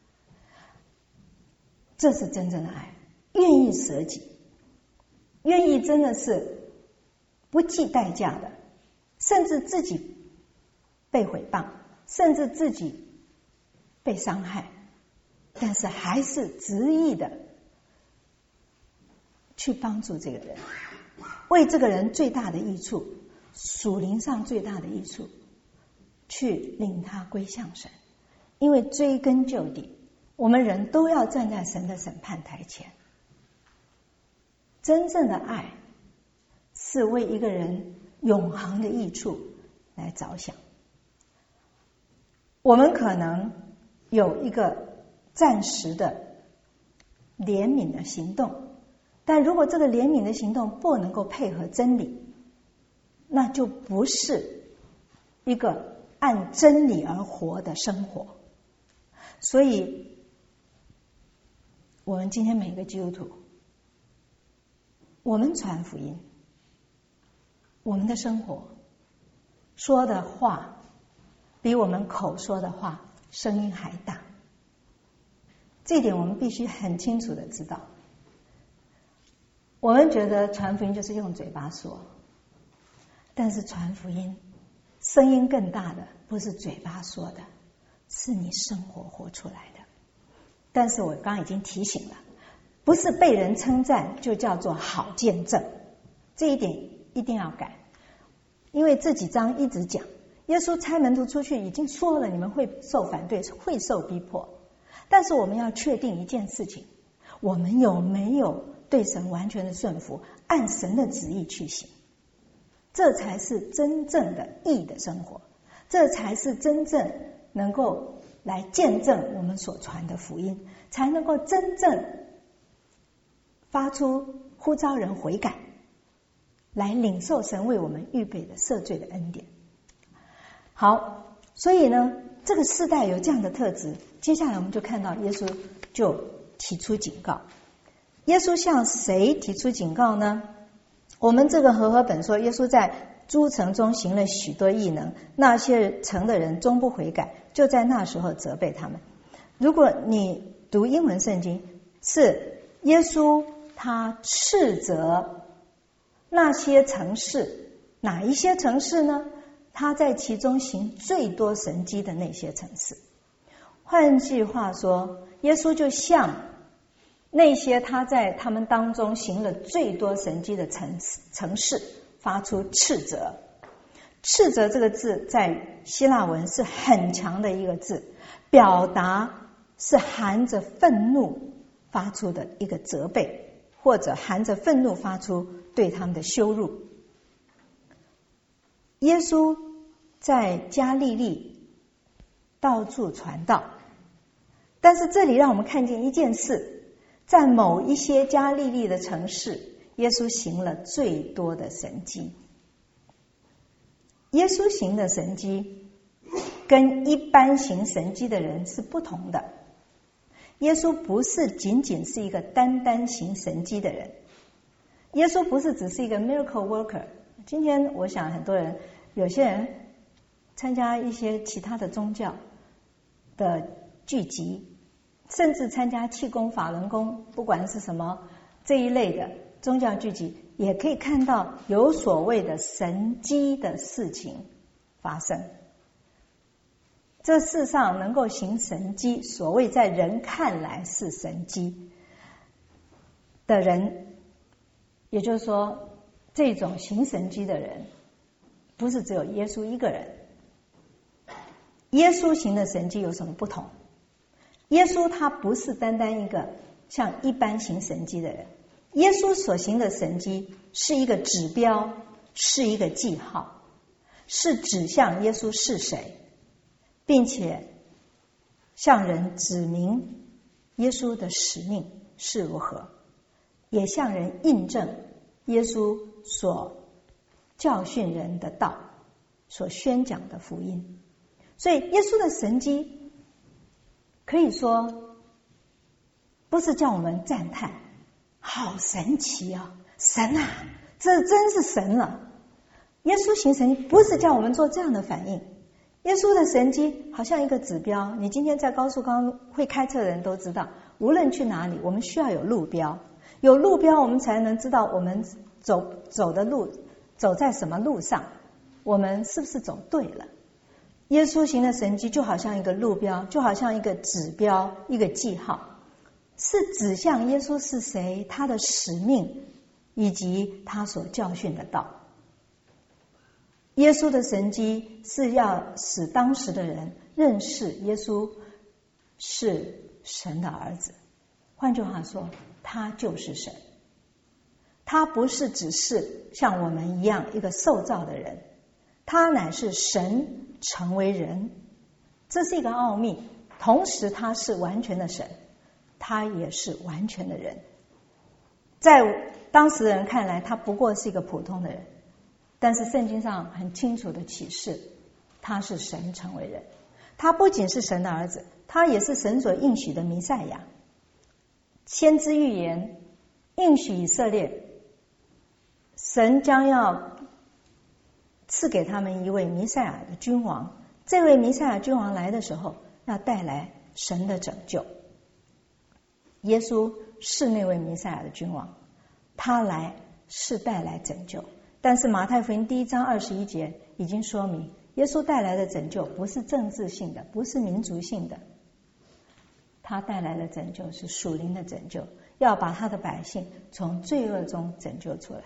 这是真正的爱，愿意舍己，愿意真的是不计代价的，甚至自己被毁谤，甚至自己被伤害，但是还是执意的去帮助这个人，为这个人最大的益处，属灵上最大的益处，去领他归向神。因为追根究底，我们人都要站在神的审判台前。真正的爱是为一个人永恒的益处来着想。我们可能有一个暂时的怜悯的行动，但如果这个怜悯的行动不能够配合真理，那就不是一个按真理而活的生活。所以我们今天每个基督徒，我们传福音，我们的生活说的话比我们口说的话声音还大，这一点我们必须很清楚的知道。我们觉得传福音就是用嘴巴说，但是传福音声音更大的不是嘴巴说的，是你生活活出来的。但是我刚刚已经提醒了，不是被人称赞就叫做好见证，这一点一定要改。因为这几章一直讲，耶稣差门徒出去已经说了，你们会受反对，会受逼迫，但是我们要确定一件事情，我们有没有对神完全的顺服，按神的旨意去行，这才是真正的义的生活，这才是真正能够来见证我们所传的福音，才能够真正发出呼召人悔改，来领受神为我们预备的赦罪的恩典。好，所以呢，这个世代有这样的特质，接下来我们就看到耶稣就提出警告。耶稣向谁提出警告呢？我们这个和合本说，耶稣在诸城中行了许多异能，那些城的人终不悔改，就在那时候责备他们。如果你读英文圣经，是耶稣他斥责那些城市，哪一些城市呢？他在其中行最多神迹的那些城市。换句话说，耶稣就向那些他在他们当中行了最多神迹的城城市发出斥责。斥责这个字在希腊文是很强的一个字，表达是含着愤怒发出的一个责备，或者含着愤怒发出对他们的羞辱。耶稣在加利利到处传道，但是这里让我们看见一件事，在某一些加利利的城市，耶稣行了最多的神迹。耶稣行的神迹跟一般行神迹的人是不同的。耶稣不是仅仅是一个单单行神迹的人，耶稣不是只是一个 miracle worker。 今天我想很多人，有些人参加一些其他的宗教的聚集，甚至参加气功法轮功，不管是什么这一类的宗教聚集，也可以看到有所谓的神迹的事情发生。这世上能够行神迹，所谓在人看来是神迹的人，也就是说这种行神迹的人不是只有耶稣一个人。耶稣行的神迹有什么不同？ 耶稣他不是单单一个像一般行神迹的人，耶稣所行的神迹是一个指标，是一个记号，是指向耶稣是谁，并且向人指明耶稣的使命是如何，也向人印证耶稣所教训人的道，所宣讲的福音。所以耶稣的神迹可以说不是叫我们赞叹好神奇啊，神啊，这真是神了。耶稣行神迹不是叫我们做这样的反应，耶稣的神迹好像一个指标，你今天在高速公路，会开车的人都知道，无论去哪里我们需要有路标，有路标我们才能知道我们走走的路走在什么路上，我们是不是走对了。耶稣行的神迹就好像一个路标，就好像一个指标，一个记号，是指向耶稣是谁，他的使命以及他所教训的道。耶稣的神迹是要使当时的人认识耶稣是神的儿子，换句话说，他就是神。他不是只是像我们一样一个受造的人，他乃是神成为人，这是一个奥秘。同时他是完全的神，他也是完全的人。在当时的人看来，他不过是一个普通的人，但是圣经上很清楚的启示，他是神成为人。他不仅是神的儿子，他也是神所应许的弥赛亚。先知预言应许以色列，神将要赐给他们一位弥赛亚的君王，这位弥赛亚君王来的时候，要带来神的拯救。耶稣是那位弥赛亚的君王，他来是带来拯救。但是马太福音第一章二十一节已经说明，耶稣带来的拯救不是政治性的，不是民族性的，他带来的拯救是属灵的拯救，要把他的百姓从罪恶中拯救出来。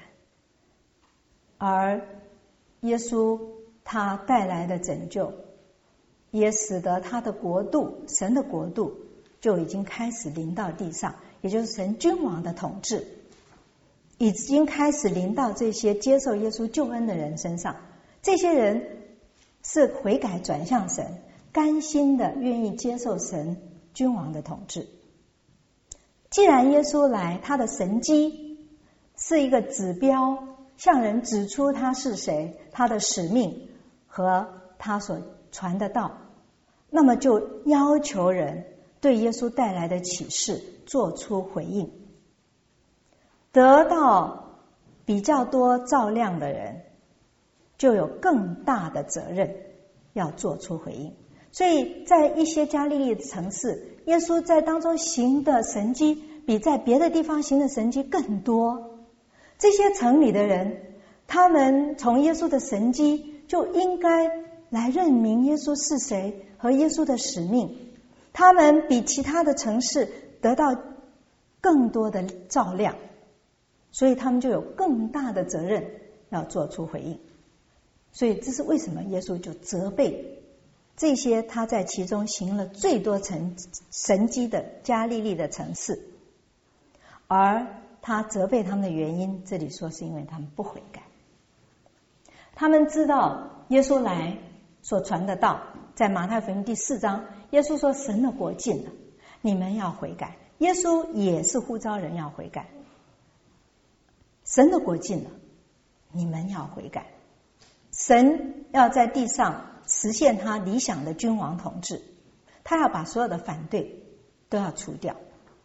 而耶稣他带来的拯救，也使得他的国度，神的国度就已经开始临到地上，也就是神君王的统治已经开始临到这些接受耶稣救恩的人身上。这些人是悔改转向神，甘心的愿意接受神君王的统治。既然耶稣来，他的神迹是一个指标，向人指出他是谁，他的使命和他所传的道，那么就要求人对耶稣带来的启示做出回应。得到比较多照亮的人，就有更大的责任要做出回应。所以在一些加利利的城市，耶稣在当中行的神迹比在别的地方行的神迹更多。这些城里的人，他们从耶稣的神迹就应该来认明耶稣是谁和耶稣的使命，他们比其他的城市得到更多的照亮，所以他们就有更大的责任要做出回应。所以这是为什么耶稣就责备这些他在其中行了最多神神迹的加利利的城市，而他责备他们的原因，这里说是因为他们不悔改。他们知道耶稣来所传的道，在马太福音第四章，耶稣说神的国近了，你们要悔改。耶稣也是呼召人要悔改，神的国近了，你们要悔改。神要在地上实现他理想的君王统治，他要把所有的反对都要除掉。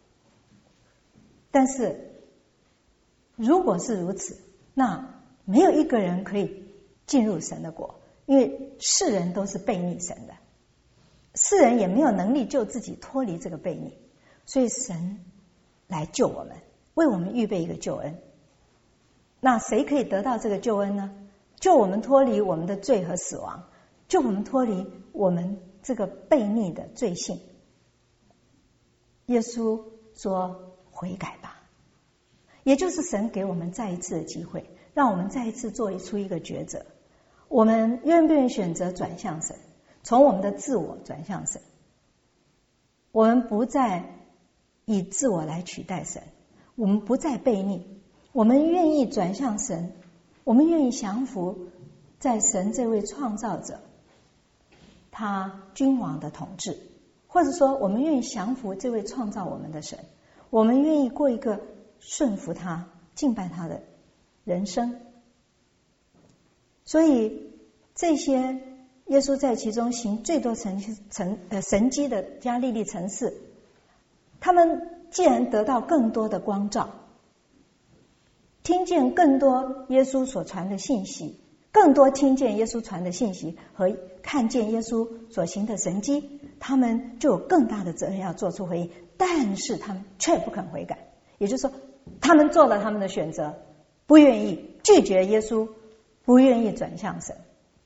但是如果是如此，那没有一个人可以进入神的国，因为世人都是悖逆神的，世人也没有能力救自己脱离这个悖逆，所以神来救我们，为我们预备一个救恩。那谁可以得到这个救恩呢？救我们脱离我们的罪和死亡，救我们脱离我们这个悖逆的罪性。耶稣说悔改吧，也就是神给我们再一次的机会，让我们再一次做出一个抉择，我们愿不愿意选择转向神，从我们的自我转向神。 我们不再以自我来取代神，我们不再悖逆，我们愿意转向神，我们愿意降服在神这位创造者他君王的统治，或者说我们愿意降服这位创造我们的神，我们愿意过一个顺服他敬拜他的人生。所以这些耶稣在其中行最多神神呃神迹的加利利城市，他们既然得到更多的光照，听见更多耶稣所传的信息，更多听见耶稣传的信息和看见耶稣所行的神迹，他们就有更大的责任要做出回应，但是他们却不肯悔改。也就是说，他们做了他们的选择，不愿意拒绝耶稣，不愿意转向神。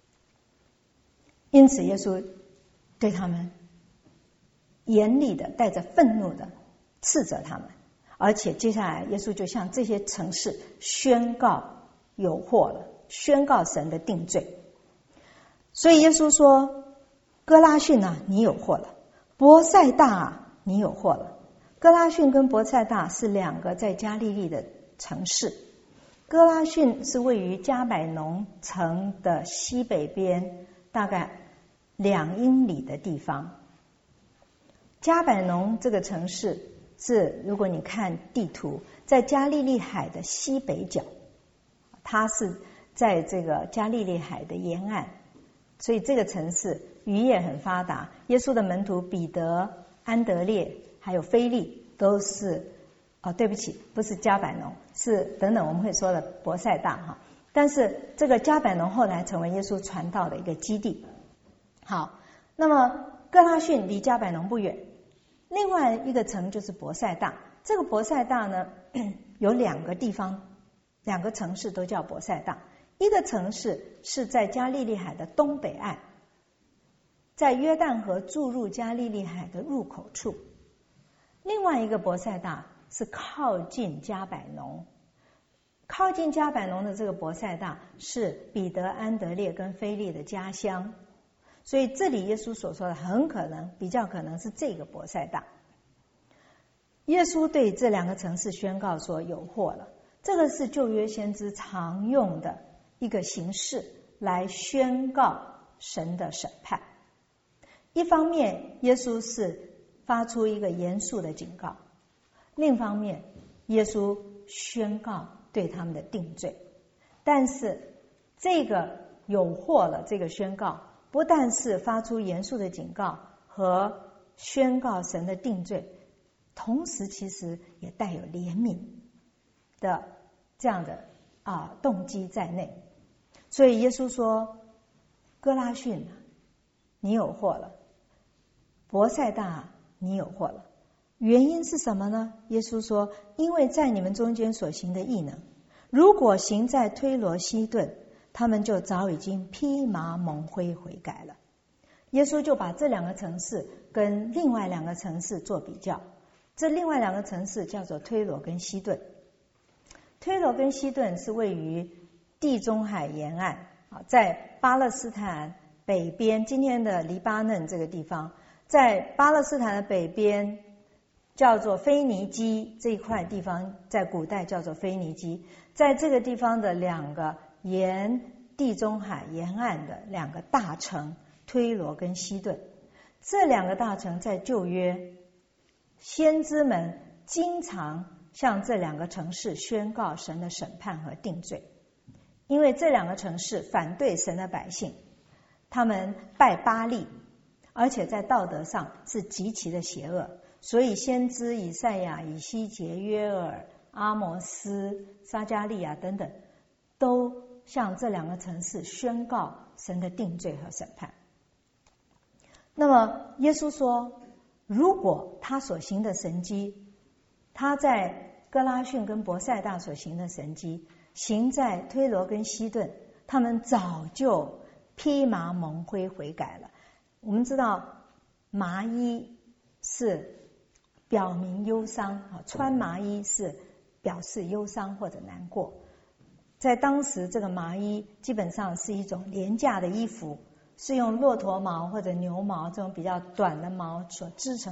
因此耶稣对他们严厉的带着愤怒的斥责他们，而且接下来耶稣就向这些城市宣告有祸了，宣告神的定罪。所以耶稣说，哥拉汛啊，你有祸了；伯赛大啊，你有祸了。哥拉汛跟伯赛大是两个在加利利的城市。哥拉汛是位于加百农城的西北边大概两英里的地方。加百农这个城市是，如果你看地图，在加利利海的西北角，它是在这个加利利海的沿岸，所以这个城市渔业很发达。耶稣的门徒彼得、安德烈还有腓利都是哦，对不起，不是加百农，是等等我们会说的伯赛大哈。但是这个加百农后来成为耶稣传道的一个基地。好，那么哥拉汛离加百农不远，另外一个城就是伯赛大。这个伯赛大呢，有两个地方，两个城市都叫伯赛大。一个城市是在加利利海的东北岸，在约旦河注入加利利海的入口处。另外一个伯赛大是靠近加百农，靠近加百农的这个伯赛大是彼得、安德烈跟腓利的家乡，所以这里耶稣所说的很可能比较可能是这个伯赛大。耶稣对这两个城市宣告说有祸了，这个是旧约先知常用的一个形式来宣告神的审判。一方面耶稣是发出一个严肃的警告，另一方面耶稣宣告对他们的定罪。但是这个有祸了这个宣告不但是发出严肃的警告和宣告神的定罪，同时其实也带有怜悯的这样的啊动机在内。所以耶稣说，哥拉汛你有祸了，伯赛大你有祸了。原因是什么呢？耶稣说，因为在你们中间所行的异能，如果行在推罗西顿，他们就早已经披麻蒙灰悔改了。耶稣就把这两个城市跟另外两个城市做比较，这另外两个城市叫做推罗跟西顿。推罗跟西顿是位于地中海沿岸，在巴勒斯坦北边，今天的黎巴嫩这个地方，在巴勒斯坦的北边叫做腓尼基，这一块地方在古代叫做腓尼基。在这个地方的两个沿地中海沿岸的两个大城推罗跟西顿，这两个大城在旧约先知们经常向这两个城市宣告神的审判和定罪。因为这两个城市反对神的百姓，他们拜巴力，而且在道德上是极其的邪恶，所以先知以赛亚、以西结、约珥、阿摩斯、撒迦利亚等等都向这两个城市宣告神的定罪和审判。那么耶稣说，如果他所行的神迹，他在哥拉汛跟伯赛大所行的神迹行在推罗跟西顿，他们早就披麻蒙灰悔改了。我们知道麻衣是表明忧伤，穿麻衣是表示忧伤或者难过。在当时这个麻衣基本上是一种廉价的衣服，是用骆驼毛或者牛毛这种比较短的毛所织成的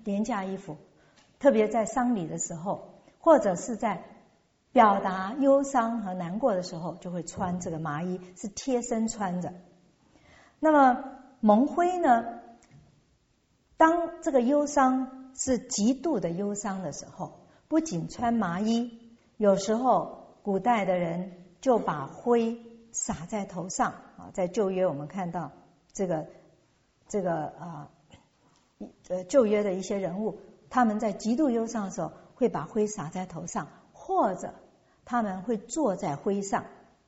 廉价衣服，特别在丧礼的时候，或者是在表达忧伤和难过的时候，就会穿这个麻衣，是贴身穿着。那么蒙灰呢，当这个忧伤是极度的忧伤的时候，不仅穿麻衣，有时候古代的人就把灰洒在头上啊。在旧约我们看到这个这个啊呃旧约的一些人物，他们在极度忧伤的时候会把灰洒在头上，或者他们会坐在灰上，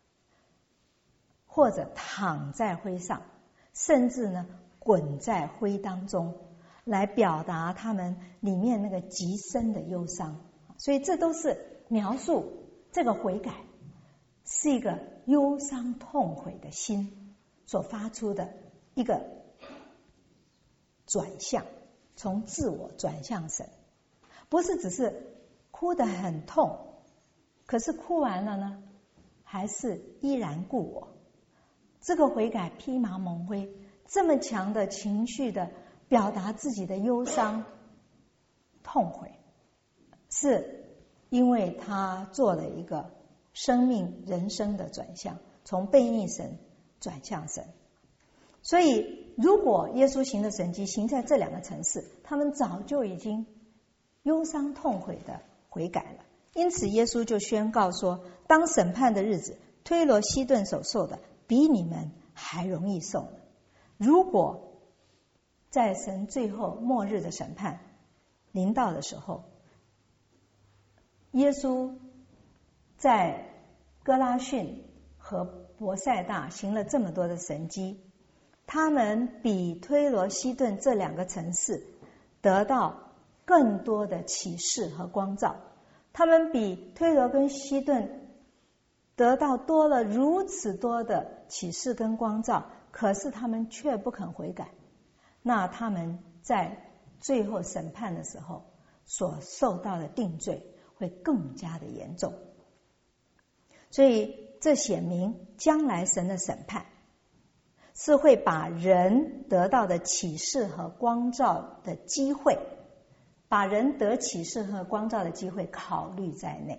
或者躺在灰上，甚至呢滚在灰当中，来表达他们里面那个极深的忧伤。所以这都是描述这个悔改是一个忧伤痛悔的心所发出的一个转向，从自我转向神，不是只是哭得很痛，可是哭完了呢还是依然故我。这个悔改披麻蒙灰，这么强的情绪的表达自己的忧伤痛悔，是因为他做了一个生命人生的转向，从悖逆神转向神。所以如果耶稣行的神迹行在这两个城市，他们早就已经忧伤痛悔的悔改了。因此耶稣就宣告说，当审判的日子，推罗西顿所受的比你们还容易受呢。如果在神最后末日的审判临到的时候，耶稣在哥拉汛和伯赛大行了这么多的神迹，他们比推罗西顿这两个城市得到更多的启示和光照，他们比推罗跟西顿得到多了如此多的启示跟光照，可是他们却不肯悔改，那他们在最后审判的时候所受到的定罪会更加的严重。所以这显明将来神的审判是会把人得到的启示和光照的机会，把人得启示和光照的机会考虑在内，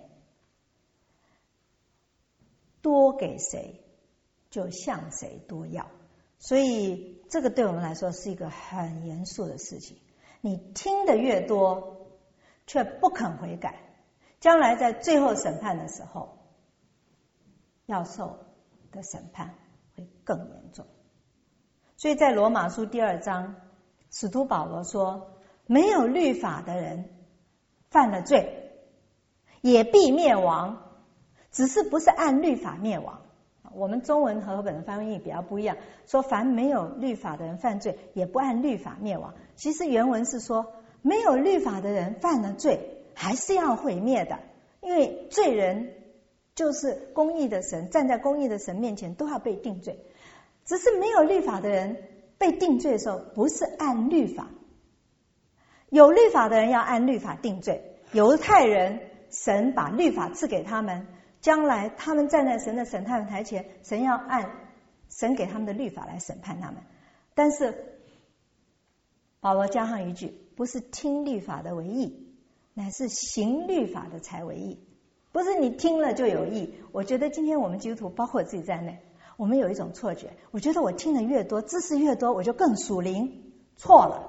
多给谁就向谁多要。所以这个对我们来说是一个很严肃的事情。你听得越多却不肯悔改，将来在最后审判的时候要受的审判会更严重。所以在罗马书第二章，使徒保罗说，没有律法的人犯了罪也必灭亡，只是不是按律法灭亡。我们中文和合本的翻译比较不一样，说凡没有律法的人犯罪也不按律法灭亡。其实原文是说，没有律法的人犯了罪还是要毁灭的，因为罪人就是公义的神，站在公义的神面前都要被定罪。只是没有律法的人被定罪的时候不是按律法，有律法的人要按律法定罪。犹太人神把律法赐给他们，将来他们站在神的审判台前，神要按神给他们的律法来审判他们。但是保罗加上一句，不是听律法的为义，乃是行律法的才为义。不是你听了就有义。我觉得今天我们基督徒包括我自己在内，我们有一种错觉，我觉得我听得越多，知识越多，我就更属灵。错了，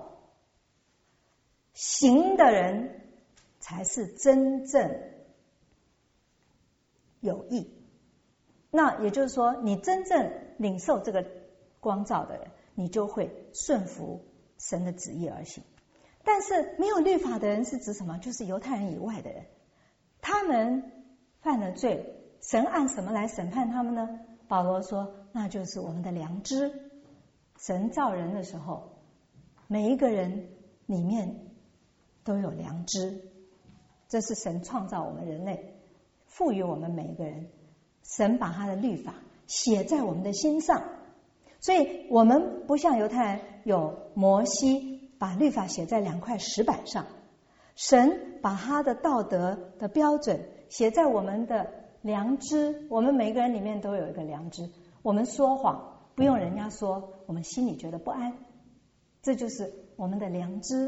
行的人才是真正有益。那也就是说，你真正领受这个光照的人，你就会顺服神的旨意而行。但是没有律法的人是指什么？就是犹太人以外的人，他们犯了罪，神按什么来审判他们呢？保罗说，那就是我们的良知。神造人的时候，每一个人里面都有良知，这是神创造我们人类，赋予我们每一个人，神把他的律法写在我们的心上。所以我们不像犹太人有摩西把律法写在两块石板上，神把他的道德的标准写在我们的良知。我们每个人里面都有一个良知，我们说谎不用人家说，我们心里觉得不安，这就是我们的良知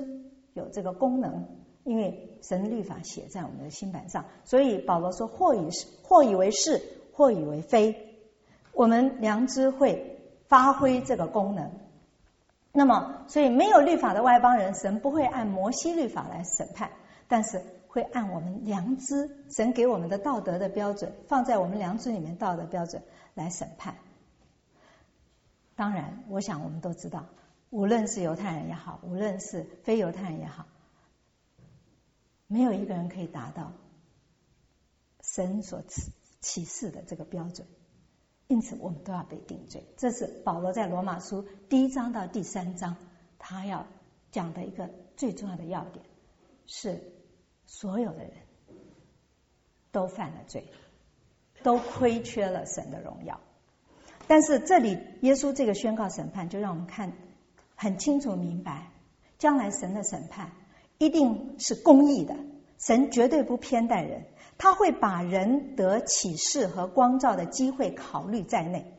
有这个功能，因为神的律法写在我们的心板上，所以保罗说或以或以为是，或以为非，我们良知会发挥这个功能。那么所以没有律法的外邦人，神不会按摩西律法来审判，但是会按我们良知，神给我们的道德的标准，放在我们良知里面道德标准来审判。当然我想我们都知道，无论是犹太人也好，无论是非犹太人也好，没有一个人可以达到神所启示的这个标准，因此我们都要被定罪。这是保罗在罗马书第一章到第三章他要讲的一个最重要的要点，是所有的人都犯了罪，都亏缺了神的荣耀。但是这里耶稣这个宣告审判，就让我们看很清楚明白，将来神的审判一定是公义的，神绝对不偏待人，他会把人得启示和光照的机会考虑在内，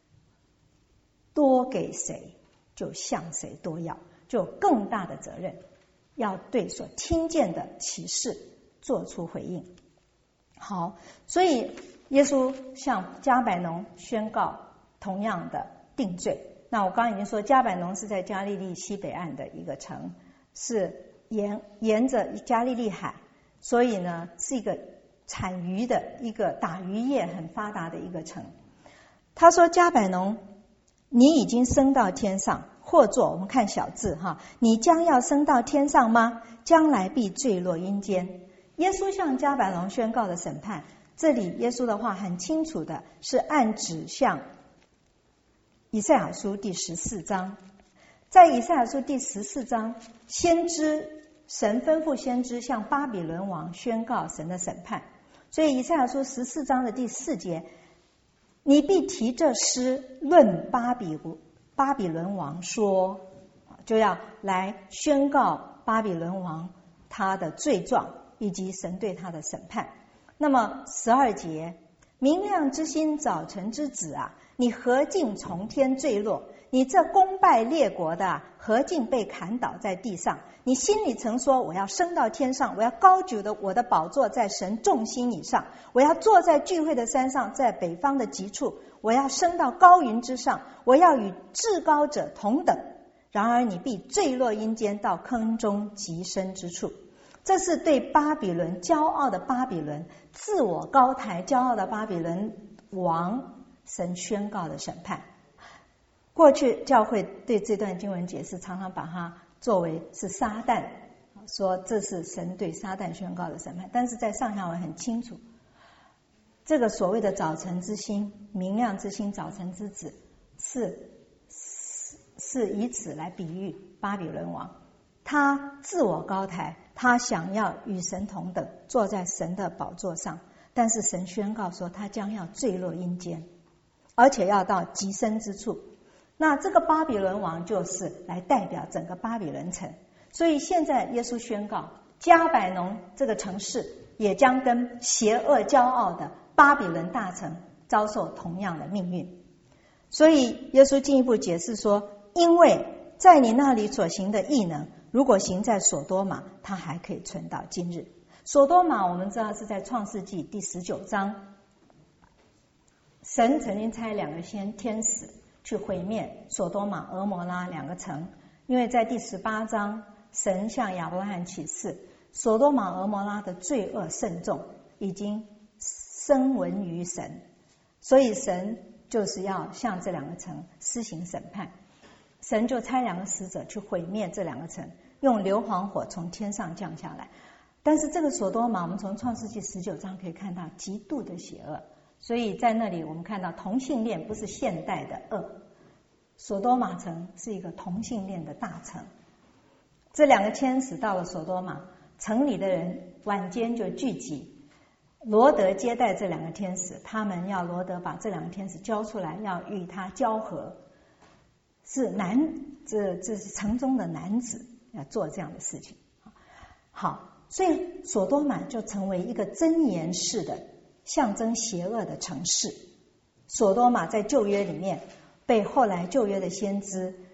多给谁就向谁多要，就有更大的责任要对所听见的启示做出回应。好，所以耶稣向迦百农宣告同样的定罪。那我刚刚已经说，迦百农是在加利利西北岸的一个城，是沿沿着加利利海，所以呢是一个产鱼的一个打渔业很发达的一个城。他说迦百农，你已经升到天上，或作，我们看小字哈，你将要升到天上吗？将来必坠落阴间。耶稣向迦百农宣告的审判，这里耶稣的话很清楚的是按指向以赛亚书第十四章。在以赛亚书第十四章，先知神吩咐先知向巴比伦王宣告神的审判，所以以赛亚书十四章的第四节，你必提这诗论巴比巴比伦王说，就要来宣告巴比伦王他的罪状以及神对他的审判。那么十二节，明亮之星，早晨之子啊，你何竟从天坠落？你这攻败列国的，何竟被砍倒在地上？你心里曾说，我要升到天上，我要高举的我的宝座在神众星以上，我要坐在聚会的山上，在北方的极处，我要升到高云之上，我要与至高者同等。然而你必坠落阴间，到坑中极深之处。这是对巴比伦，骄傲的巴比伦，自我高抬骄傲的巴比伦王，神宣告的审判。过去教会对这段经文解释，常常把它作为是撒旦，说这是神对撒旦宣告的审判。但是在上下文很清楚，这个所谓的早晨之星，明亮之星，早晨之子，是是以此来比喻巴比伦王，他自我高抬，他想要与神同等，坐在神的宝座上，但是神宣告说他将要坠落阴间，而且要到极深之处。那这个巴比伦王就是来代表整个巴比伦城，所以现在耶稣宣告迦百农这个城市也将跟邪恶骄傲的巴比伦大城遭受同样的命运。所以耶稣进一步解释说，因为在你那里所行的异能，如果行在所多玛，它还可以存到今日。所多玛我们知道是在创世纪第十九章，神曾经差两个先天使去毁灭所多玛、俄摩拉两个城，因为在第十八章神向亚伯拉罕启示，所多玛、俄摩拉的罪恶甚重，已经声闻于神，所以神就是要向这两个城施行审判。神就差两个使者去毁灭这两个城，用硫磺火从天上降下来。但是这个所多玛，我们从创世纪十九章可以看到极度的邪恶，所以在那里我们看到同性恋不是现代的恶，所多玛城是一个同性恋的大城。这两个天使到了所多玛，城里的人晚间就聚集，罗德接待这两个天使，他们要罗德把这两个天使交出来，要与他交合，是男，这这是城中的男子要做这样的事情。好，所以所多玛就成为一个箴言式的象征邪恶的城市。所多玛在旧约里面被后来旧约的先知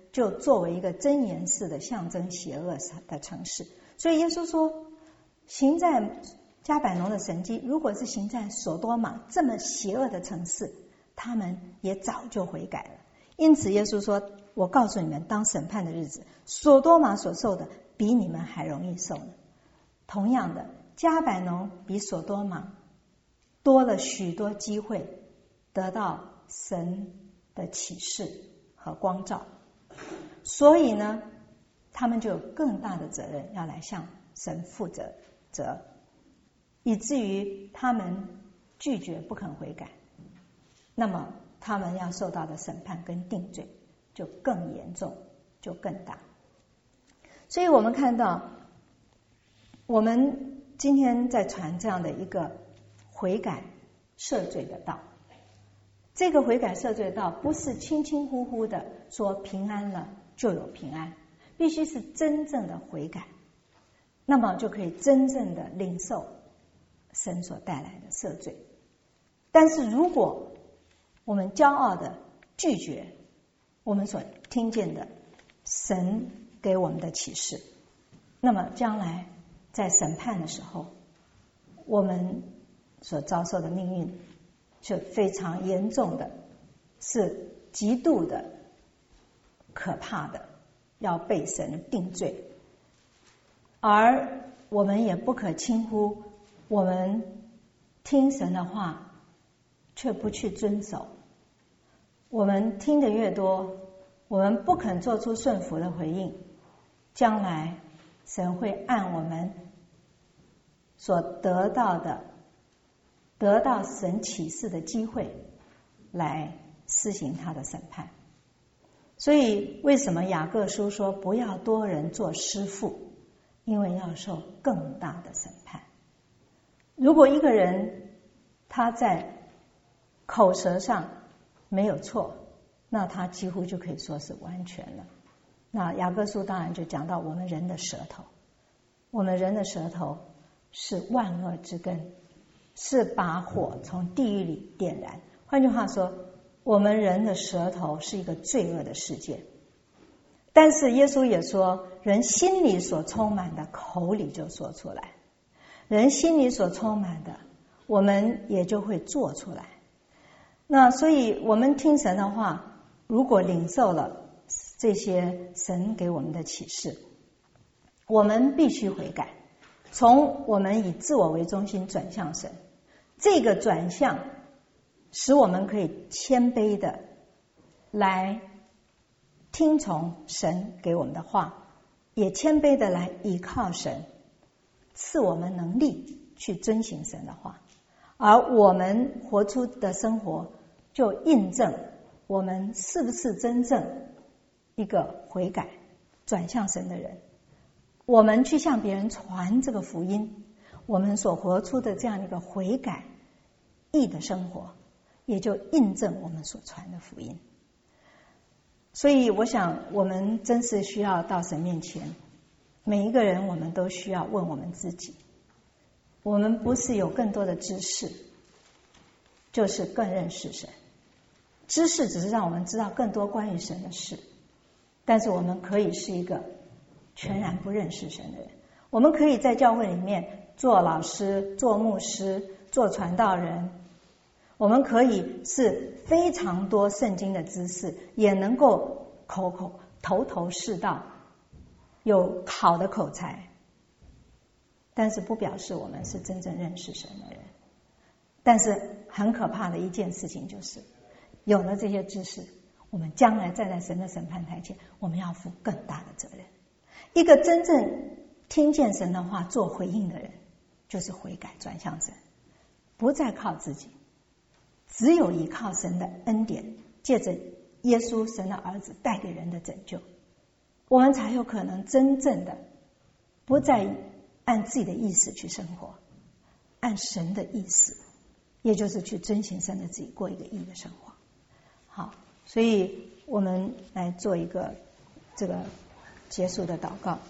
就作为一个箴言式的象征邪恶的城市。所以耶稣说，行在迦百农的神迹，如果是行在所多玛这么邪恶的城市，他们也早就悔改了。因此耶稣说，我告诉你们，当审判的日子，所多玛所受的比你们还容易受呢。同样的，迦百农比所多玛多了许多机会得到神的启示和光照，所以呢，他们就有更大的责任要来向神负责责，以至于他们拒绝不肯悔改，那么他们要受到的审判跟定罪就更严重，就更大。所以我们看到，我们今天在传这样的一个悔改赦罪的道，这个悔改赦罪的道不是轻轻忽忽的说平安了就有平安，必须是真正的悔改，那么就可以真正的领受神所带来的赦罪。但是如果我们骄傲的拒绝我们所听见的神给我们的启示，那么将来在审判的时候，我们所遭受的命运就非常严重的，是极度的可怕的，要被神定罪。而我们也不可轻忽，我们听神的话却不去遵守，我们听得越多，我们不肯做出顺服的回应，将来神会按我们所得到的得到神启示的机会来施行他的审判。所以为什么雅各书说不要多人做师傅，因为要受更大的审判。如果一个人他在口舌上没有错，那他几乎就可以说是完全了。那雅各书当然就讲到我们人的舌头，我们人的舌头是万恶之根，是把火从地狱里点燃。换句话说，我们人的舌头是一个罪恶的世界。但是耶稣也说，人心里所充满的口里就说出来，人心里所充满的我们也就会做出来。那所以我们听神的话，如果领受了这些神给我们的启示，我们必须悔改，从我们以自我为中心转向神。这个转向使我们可以谦卑的来听从神给我们的话，也谦卑的来依靠神赐我们能力去遵行神的话，而我们活出的生活就印证我们是不是真正一个悔改转向神的人。我们去向别人传这个福音，我们所活出的这样一个悔改义的生活，也就印证我们所传的福音。所以我想我们真是需要到神面前，每一个人我们都需要问我们自己，我们不是有更多的知识，就是更认识神。知识只是让我们知道更多关于神的事，但是我们可以是一个全然不认识神的人。我们可以在教会里面做老师、做牧师、做传道人，我们可以是非常多圣经的知识，也能够口口头头是道，有好的口才，但是不表示我们是真正认识神的人。但是很可怕的一件事情就是，有了这些知识，我们将来站在神的审判台前，我们要负更大的责任。一个真正听见神的话做回应的人，就是悔改转向神，不再靠自己，只有依靠神的恩典，借着耶稣神的儿子带给人的拯救，我们才有可能真正的不再按自己的意思去生活，按神的意思，也就是去遵行神的旨意，过一个义的生活。好，所以我们来做一个这个结束的祷告。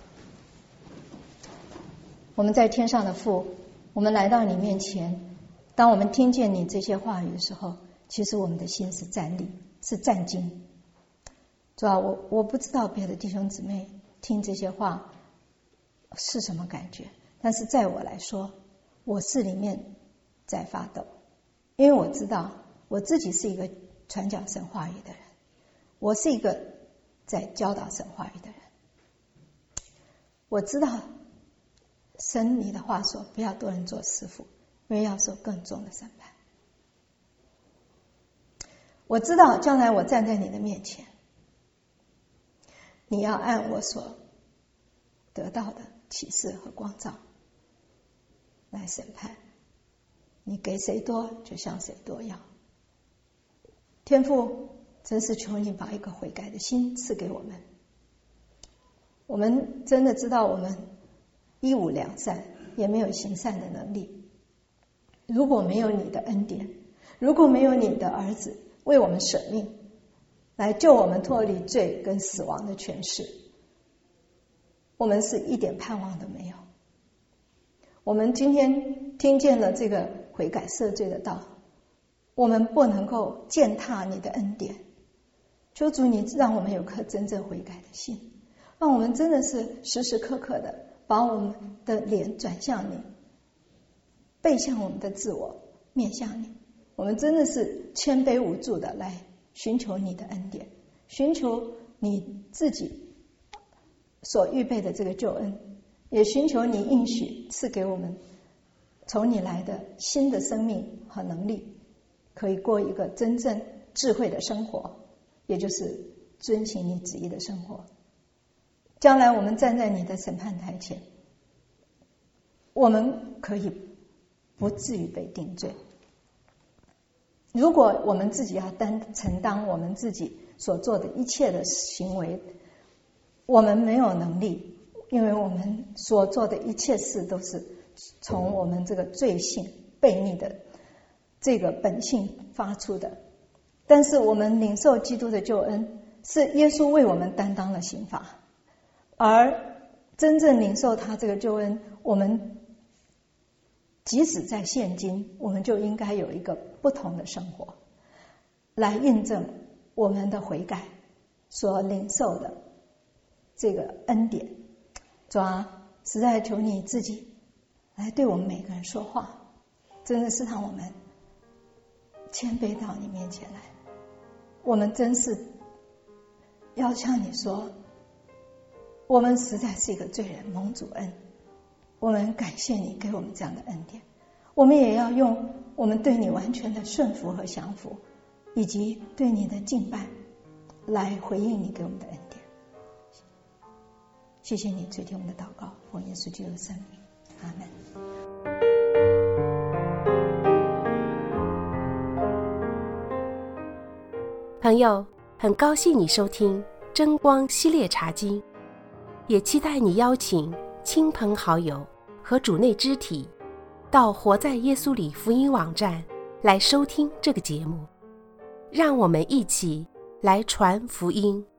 我们在天上的父，我们来到你面前，当我们听见你这些话语的时候，其实我们的心是战栗，是战惊。 主啊，我我不知道别的弟兄姊妹听这些话是什么感觉，但是在我来说，我是里面在发抖，因为我知道我自己是一个传讲神话语的人，我是一个在教导神话语的人。我知道神你的话说不要多人做师傅，因为要受更重的审判。我知道将来我站在你的面前，你要按我所得到的启示和光照来审判，你给谁多就向谁多要。天父，真是求你把一个悔改的心赐给我们。我们真的知道我们一无良善，也没有行善的能力。如果没有你的恩典，如果没有你的儿子为我们舍命来救我们脱离罪跟死亡的权势，我们是一点盼望都没有。我们今天听见了这个悔改赦罪的道，我们不能够践踏你的恩典。求主你让我们有颗真正悔改的心，让我们真的是时时刻刻的把我们的脸转向你，背向我们的自我，面向你。我们真的是谦卑无助的来寻求你的恩典，寻求你自己所预备的这个救恩，也寻求你应许赐给我们从你来的新的生命和能力，可以过一个真正智慧的生活，也就是遵行你旨意的生活。将来我们站在你的审判台前，我们可以不至于被定罪。如果我们自己要担承担我们自己所做的一切的行为，我们没有能力，因为我们所做的一切事都是从我们这个罪性悖逆的这个本性发出的。但是我们领受基督的救恩，是耶稣为我们担当了刑罚，而真正领受他这个救恩，我们即使在现今，我们就应该有一个不同的生活，来印证我们的悔改所领受的这个恩典。主啊，实在求你自己来对我们每个人说话，真的是让我们谦卑到你面前来。我们真是要向你说，我们实在是一个罪人，蒙主恩，我们感谢你给我们这样的恩典。我们也要用我们对你完全的顺服和降服，以及对你的敬拜，来回应你给我们的恩典。谢谢你垂听我们的祷告，奉耶稣基督的圣名，阿们。 朋友，很高兴你收听真光系列查经，也期待你邀请亲朋好友和主内肢体到活在耶稣里福音网站来收听这个节目，让我们一起来传福音。